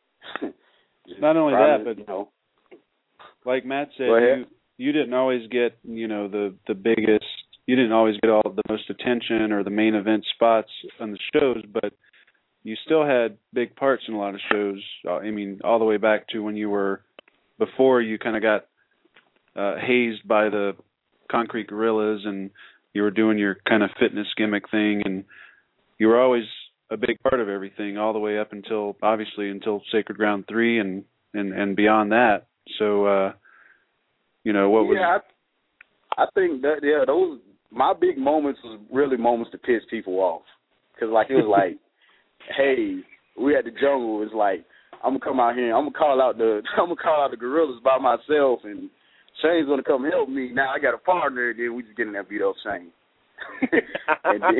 Not only Friday, that, but, you know, like Matt said, you, you didn't always get, you know, the, the biggest, you didn't always get all the most attention or the main event spots on the shows, but you still had big parts in a lot of shows. I mean, all the way back to when you were, before you kind of got uh, hazed by the Concrete Gorillas and you were doing your kind of fitness gimmick thing, and you were always a big part of everything all the way up until, obviously, until Sacred Ground three and, and, and beyond that. So, uh, you know, what was... Yeah, I, I think that, yeah, those... my big moments was really moments to piss people off. Because, like, it was like, hey, we at the jungle. It's like, I'm going to come out here and I'm going to call out the I'm gonna call out the Gorillas by myself, and Shane's going to come help me. Now I got a partner, and then we just getting that beat up Shane. and, then,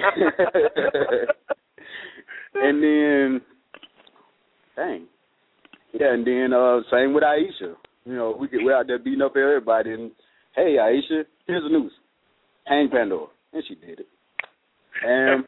and then, dang. Yeah, and then uh, same with Aisha. You know, we get, we're out there beating up everybody, and, hey, Aisha, here's the news. Hang Pandora. And she did it. And,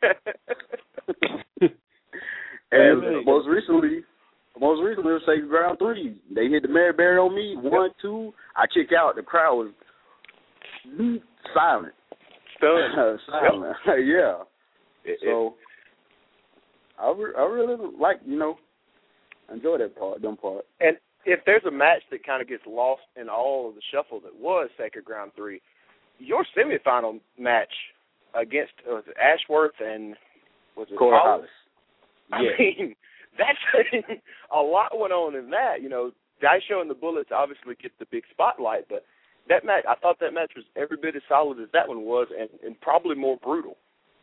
and most recently, most recently, it was Sacred Ground three. They hit the Mary Berry on me. One, two. I kick out. The crowd was silent. Stunned. silent. Yeah. So, I, re- I really like, you know, enjoy that part, them part. And if there's a match that kind of gets lost in all of the shuffle that was Sacred Ground three, your semifinal match against was it Ashworth and was it Corey Hollis? Hollis. Yeah. I mean, that's a lot went on in that. You know, Daisho and the Bullets obviously get the big spotlight, but that match, I thought that match was every bit as solid as that one was, and, and probably more brutal.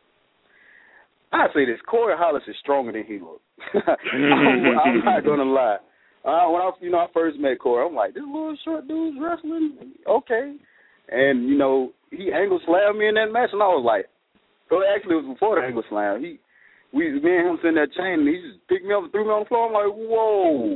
I say this: Corey Hollis is stronger than he looked. I'm, I'm not gonna lie. Uh, when I, you know, I first met Corey, I'm like, this little short dude's wrestling, okay. And, you know, he angle slammed me in that match, and I was like, so actually it was before the angle slam. He, we, me and him sitting in that chain, and he just picked me up and threw me on the floor. I'm like, whoa,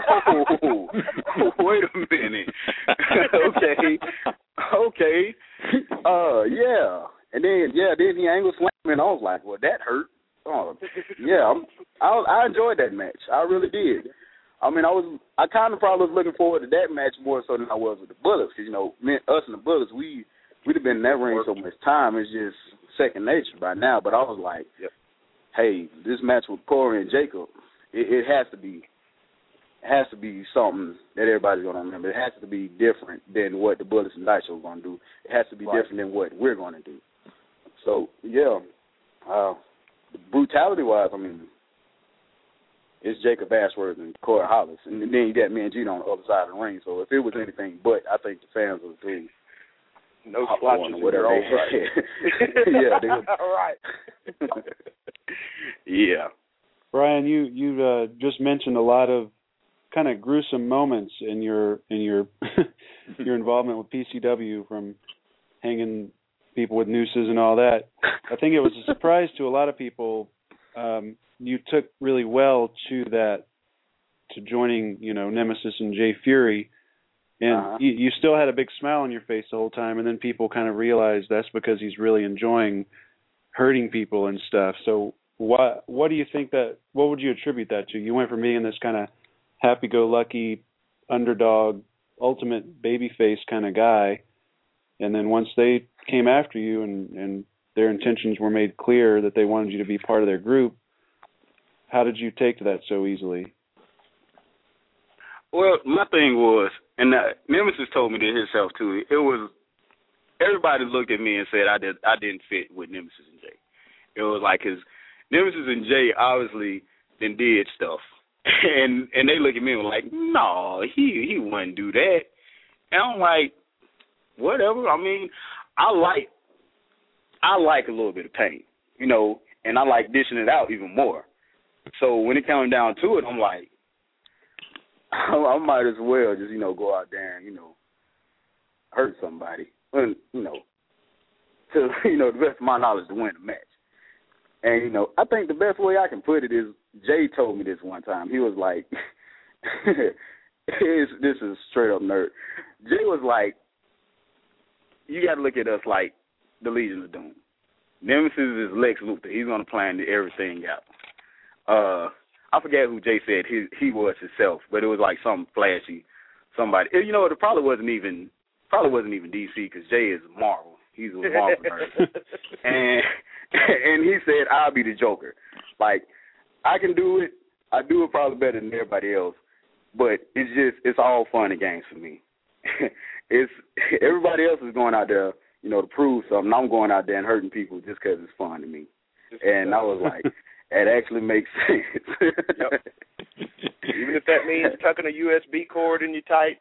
whoa, wait a minute. okay, okay, uh, yeah. And then, yeah, then he angle slammed me, and I was like, well, that hurt. Oh, yeah, I'm, I, I enjoyed that match. I really did. I mean, I was, I kind of probably was looking forward to that match more so than I was with the Bullets, because, you know, me, us and the Bullets, we, we'd have been in that ring so much time, it's just second nature by now. But I was like, yep. Hey, this match with Corey and Jacob, it, it has to be, it has to be something that everybody's going to remember. It has to be different than what the Bullets and Daisho are going to do. It has to be right. different than what we're going to do. So, yeah, uh, brutality-wise, I mean, it's Jacob Ashworth and Corey Hollis. And then you got me and Gino on the other side of the ring. So if it was anything but, I think the fans would agree. No slouches in their own right. Yeah. They would. All right. Yeah. Brian, you you uh, just mentioned a lot of kind of gruesome moments in your in your your involvement with P C W, from hanging people with nooses and all that. I think it was a surprise to a lot of people. Um, you took really well to that to joining, you know, Nemesis and Jay Fury, and uh-huh. you, you still had a big smile on your face the whole time, and then people kind of realized that's because he's really enjoying hurting people and stuff. So what what do you think that, what would you attribute that to? You went from being this kind of happy-go-lucky, underdog, ultimate babyface kind of guy, and then once they came after you and, and their intentions were made clear that they wanted you to be part of their group, how did you take to that so easily? Well, my thing was, and uh, Nemesis told me this himself too, it was, everybody looked at me and said I did I didn't fit with Nemesis and Jay. It was like, because Nemesis and Jay obviously then did stuff. And and they look at me and were like, no, he he wouldn't do that. And I'm like, whatever. I mean, I like I like a little bit of pain, you know, and I like dishing it out even more. So when it comes down to it, I'm like, I might as well just, you know, go out there and, you know, hurt somebody. And, you know, to, you know, the best of my knowledge, to win the match. And, you know, I think the best way I can put it is, Jay told me this one time. He was like, this is straight up nerd. Jay was like, you got to look at us like the Legion of Doom. Nemesis is Lex Luthor. He's going to plan everything out. Uh, I forget who Jay said he he was himself, but it was like something flashy. Somebody, you know, it probably wasn't even probably wasn't even D C, because Jay is Marvel. He's a Marvel nerd. And and he said, I'll be the Joker. Like, I can do it. I do it probably better than everybody else, but it's just it's all fun and games for me. It's everybody else is going out there, you know, to prove something. I'm going out there and hurting people just because it's fun to me. And I was like, it actually makes sense. Yep. Even if that means tucking a U S B cord in your tights.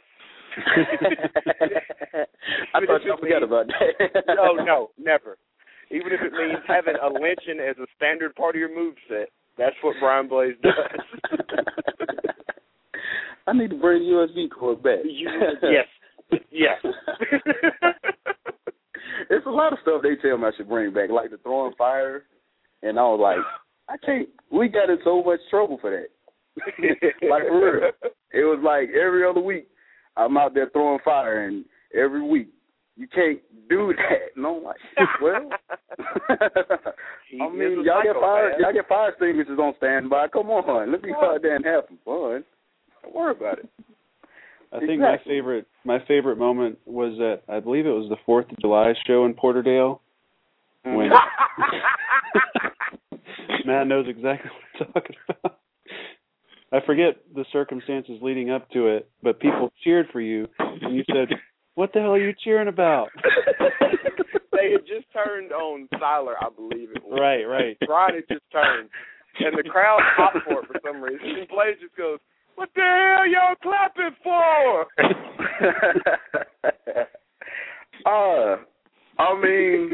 I thought you forgot about that. No, no, never. Even if it means having a lynching as a standard part of your moveset, that's what Brian Blaze does. I need to bring the U S B cord back. You, yes, yes. It's a lot of stuff they tell me I should bring back, like the throwing fire, and I was like, I can't. We got in so much trouble for that. Like, for real. It was like every other week I'm out there throwing fire, and every week you can't do that. And I'm like, well, I mean, y'all get fire, y'all get fire extinguishers on standby. Come on, let me go out there and have some fun. Don't worry about it. I think exactly. my favorite my favorite moment was at, I believe it was the Fourth of July show in Porterdale, when Matt knows exactly what I'm talking about. I forget the circumstances leading up to it, but people cheered for you, and you said, what the hell are you cheering about? They had just turned on Siler, I believe it was. Right, right. Brian had just turned, and the crowd popped for it for some reason. And Blaze just goes, what the hell y'all clapping for? uh, I mean,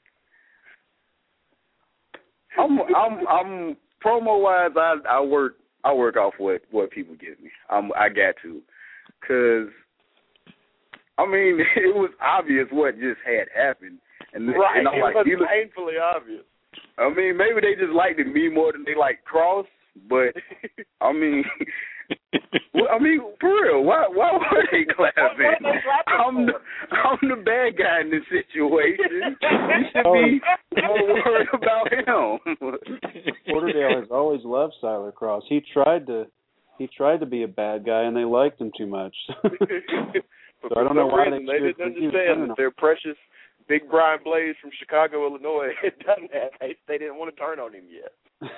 I'm, I'm, I'm promo wise. I, I work, I work off what, what people give me. I'm, I got to, cause I mean, it was obvious what just had happened, and right, and I'm it like, was look, painfully obvious. I mean, maybe they just liked me more than they liked Cross, but I mean. Well, I mean, for real, why why were they clapping? I'm the, I'm the bad guy in this situation. You should be more worried about him. Porterdale has always loved Siler Cross. He tried to he tried to be a bad guy, and they liked him too much. So I don't know why reason, they, they didn't understand that their precious Big Brian Blaze from Chicago, Illinois had done that. They, they didn't want to turn on him yet.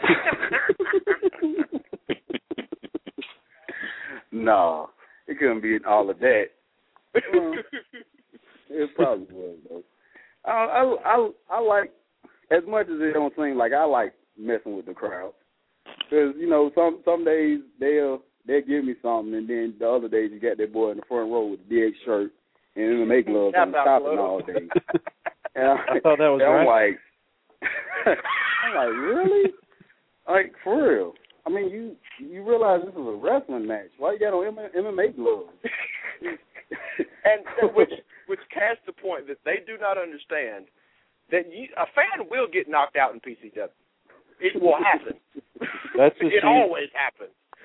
No, it couldn't be all of that. Um, it probably was, though. I, I, I, I like, as much as it don't seem like, I like messing with the crowd. Because, you know, some some days they'll, they'll give me something, and then the other days you got that boy in the front row with the D X shirt and M M A gloves and stopping all day. And I, I thought that was I'm right. like, I'm like, really? Like, for real? I mean, you you realize this is a wrestling match. Why you got on M M A gloves? and, and which which casts the point that they do not understand that you, a fan will get knocked out in P C W. It will happen. That's the it scene. always happens.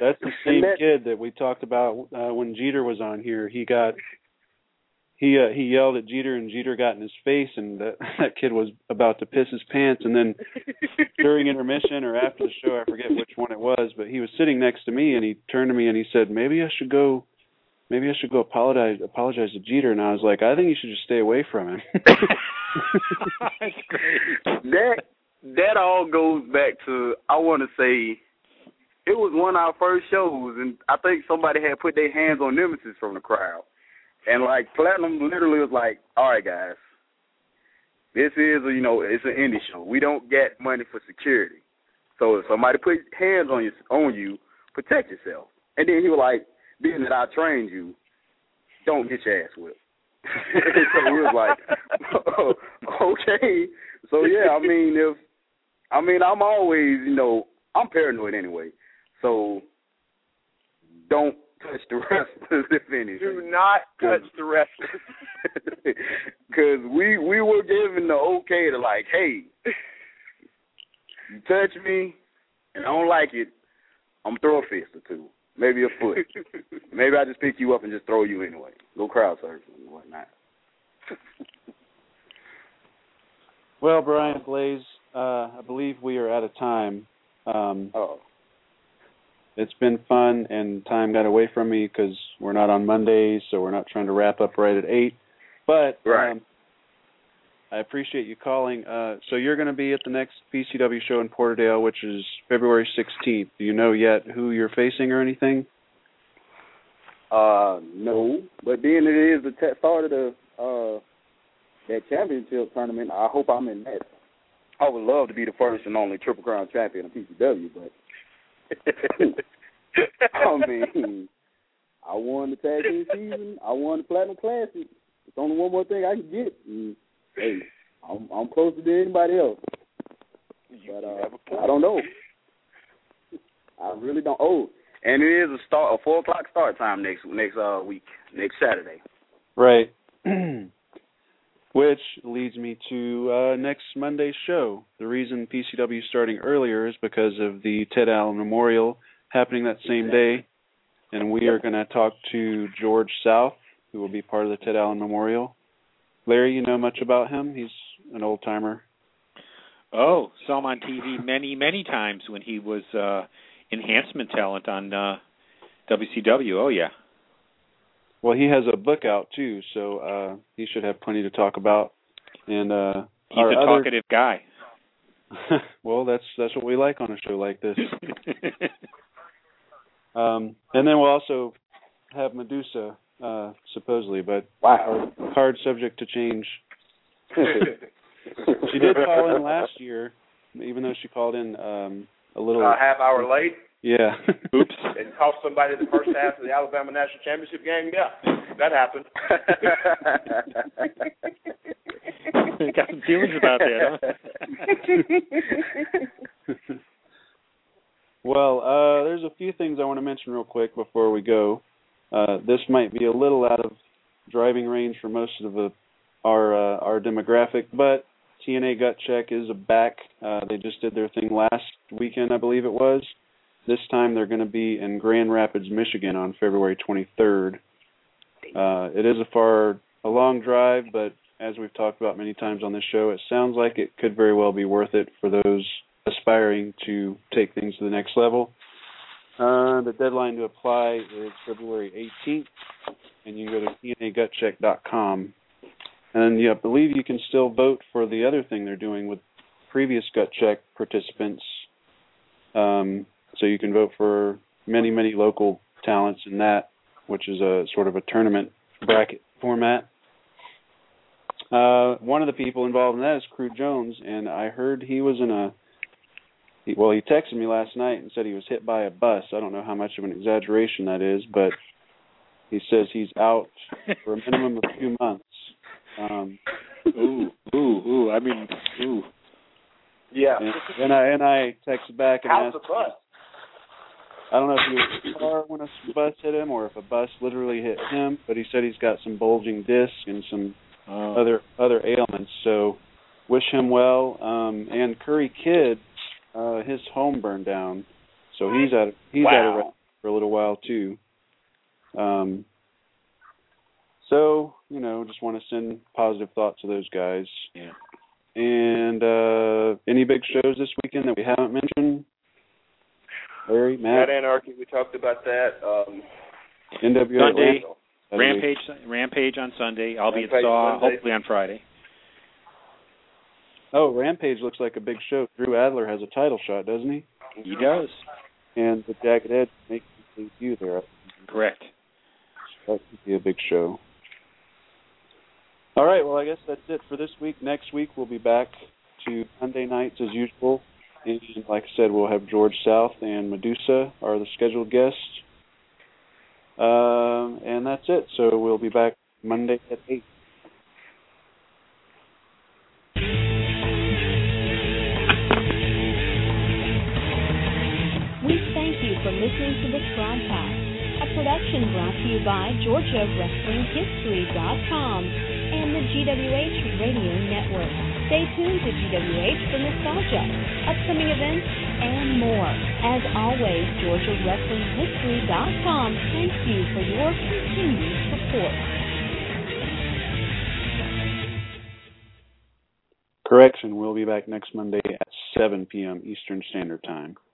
That's the same that, kid that we talked about uh, when Jeter was on here. He got he uh, he yelled at Jeter, and Jeter got in his face, and that, that kid was about to piss his pants. And then during intermission or after the show, I forget which one it was, but he was sitting next to me, and he turned to me and he said, "Maybe I should go, maybe I should go apologize apologize to Jeter." And I was like, "I think you should just stay away from him." That's great. That that all goes back to, I want to say, it was one of our first shows, and I think somebody had put their hands on Nemesis from the crowd. And, like, Platinum literally was like, all right, guys, this is, a, you know, it's an indie show. We don't get money for security. So if somebody put hands on you, on you, protect yourself. And then he was like, being that I trained you, don't get your ass whipped. So we was like, oh, okay. So, yeah, I mean, if, I mean, I'm always, you know, I'm paranoid anyway. So don't touch the wrestlers, if anything. Do not touch the wrestlers. Because we, we were given the okay to, like, hey, you touch me and I don't like it, I'm throw a fist or two, maybe a foot. Maybe I just pick you up and just throw you anyway. Go crowd surfing and whatnot. Well, Brian Blaze, uh, I believe we are out of time. Um, oh. It's been fun, and time got away from me because we're not on Mondays, so we're not trying to wrap up right at eight. But right. um, I appreciate you calling. Uh, so you're going to be at the next P C W show in Porterdale, which is February sixteenth. Do you know yet who you're facing or anything? Uh, no, but being it is the t- start of the uh, that championship tournament, I hope I'm in that. I would love to be the first and only Triple Crown champion of P C W, but I mean, I won the tag team season. I won the Platinum Classic. It's only one more thing I can get. And, hey, I'm, I'm closer than anybody else. But uh, I don't know. I really don't. Oh, and it is a start, a four o'clock start time next next uh week, next Saturday. Right. Which leads me to uh, next Monday's show. The reason P C W is starting earlier is because of the Ted Allen Memorial happening that same day. And we are going to talk to George South, who will be part of the Ted Allen Memorial. Larry, you know much about him? He's an old-timer. Oh, saw him on T V many, many times when he was uh, enhancement talent on uh, W C W. Oh, yeah. Well, he has a book out, too, so uh, he should have plenty to talk about. And uh, He's a other... talkative guy. Well, that's that's what we like on a show like this. um, and then we'll also have Medusa, uh, supposedly, but wow. hard subject to change. She did call in last year, even though she called in um, a little... A half hour late? Yeah. Oops. And cost somebody the first half of the Alabama National Championship game? Yeah, that happened. Got some feelings about that, huh? Well, uh, there's a few things I want to mention real quick before we go. Uh, this might be a little out of driving range for most of the, our uh, our demographic, but T N A Gut Check is back. Uh, they just did their thing last weekend, I believe it was. This time they're going to be in Grand Rapids, Michigan on February twenty-third. Uh, it is a far, a long drive, but as we've talked about many times on this show, it sounds like it could very well be worth it for those aspiring to take things to the next level. Uh, the deadline to apply is February eighteenth, and you can go to T N A gut check dot com. And yeah, I believe you can still vote for the other thing they're doing with previous Gut Check participants. Um, so you can vote for many, many local talents in that, which is a sort of a tournament bracket format. Uh, one of the people involved in that is Crew Jones, and I heard he was in a he, well, he texted me last night and said he was hit by a bus. I don't know how much of an exaggeration that is, but he says he's out for a minimum of two months. Um, ooh, ooh, ooh! I mean, ooh. Yeah. And, and I and I texted back and How's asked. the bus? I don't know if he was in the car when a bus hit him or if a bus literally hit him, but he said he's got some bulging discs and some oh. other other ailments. So wish him well. Um, and Curry Kid, uh, his home burned down, so he's out. Of, he's wow. out of for a little while too. Um, so, you know, just want to send positive thoughts to those guys. Yeah. And uh, any big shows this weekend that we haven't mentioned? Larry, Matt? Mad Anarchy, we talked about that. Um, N W A Sunday, Atlanta. Rampage, Rampage on Sunday. I'll be at Rampage Saw, Sunday. hopefully on Friday. Oh, Rampage looks like a big show. Drew Adler has a title shot, doesn't he? He does. And the Jagged Edge makes his debut there. Correct. That could be a big show. All right, well, I guess that's it for this week. Next week we'll be back to Monday nights as usual. And like I said, we'll have George South and Medusa are the scheduled guests. Um, and that's it. So we'll be back Monday at eight. We thank you for listening to this broadcast, a production brought to you by Georgia Wrestling History dot com and the G W H Radio Network. Stay tuned to G W H for nostalgia, upcoming events, and more. As always, Georgia Wrestling History dot com thanks you for your continued support. Correction, we'll be back next Monday at seven p.m. Eastern Standard Time.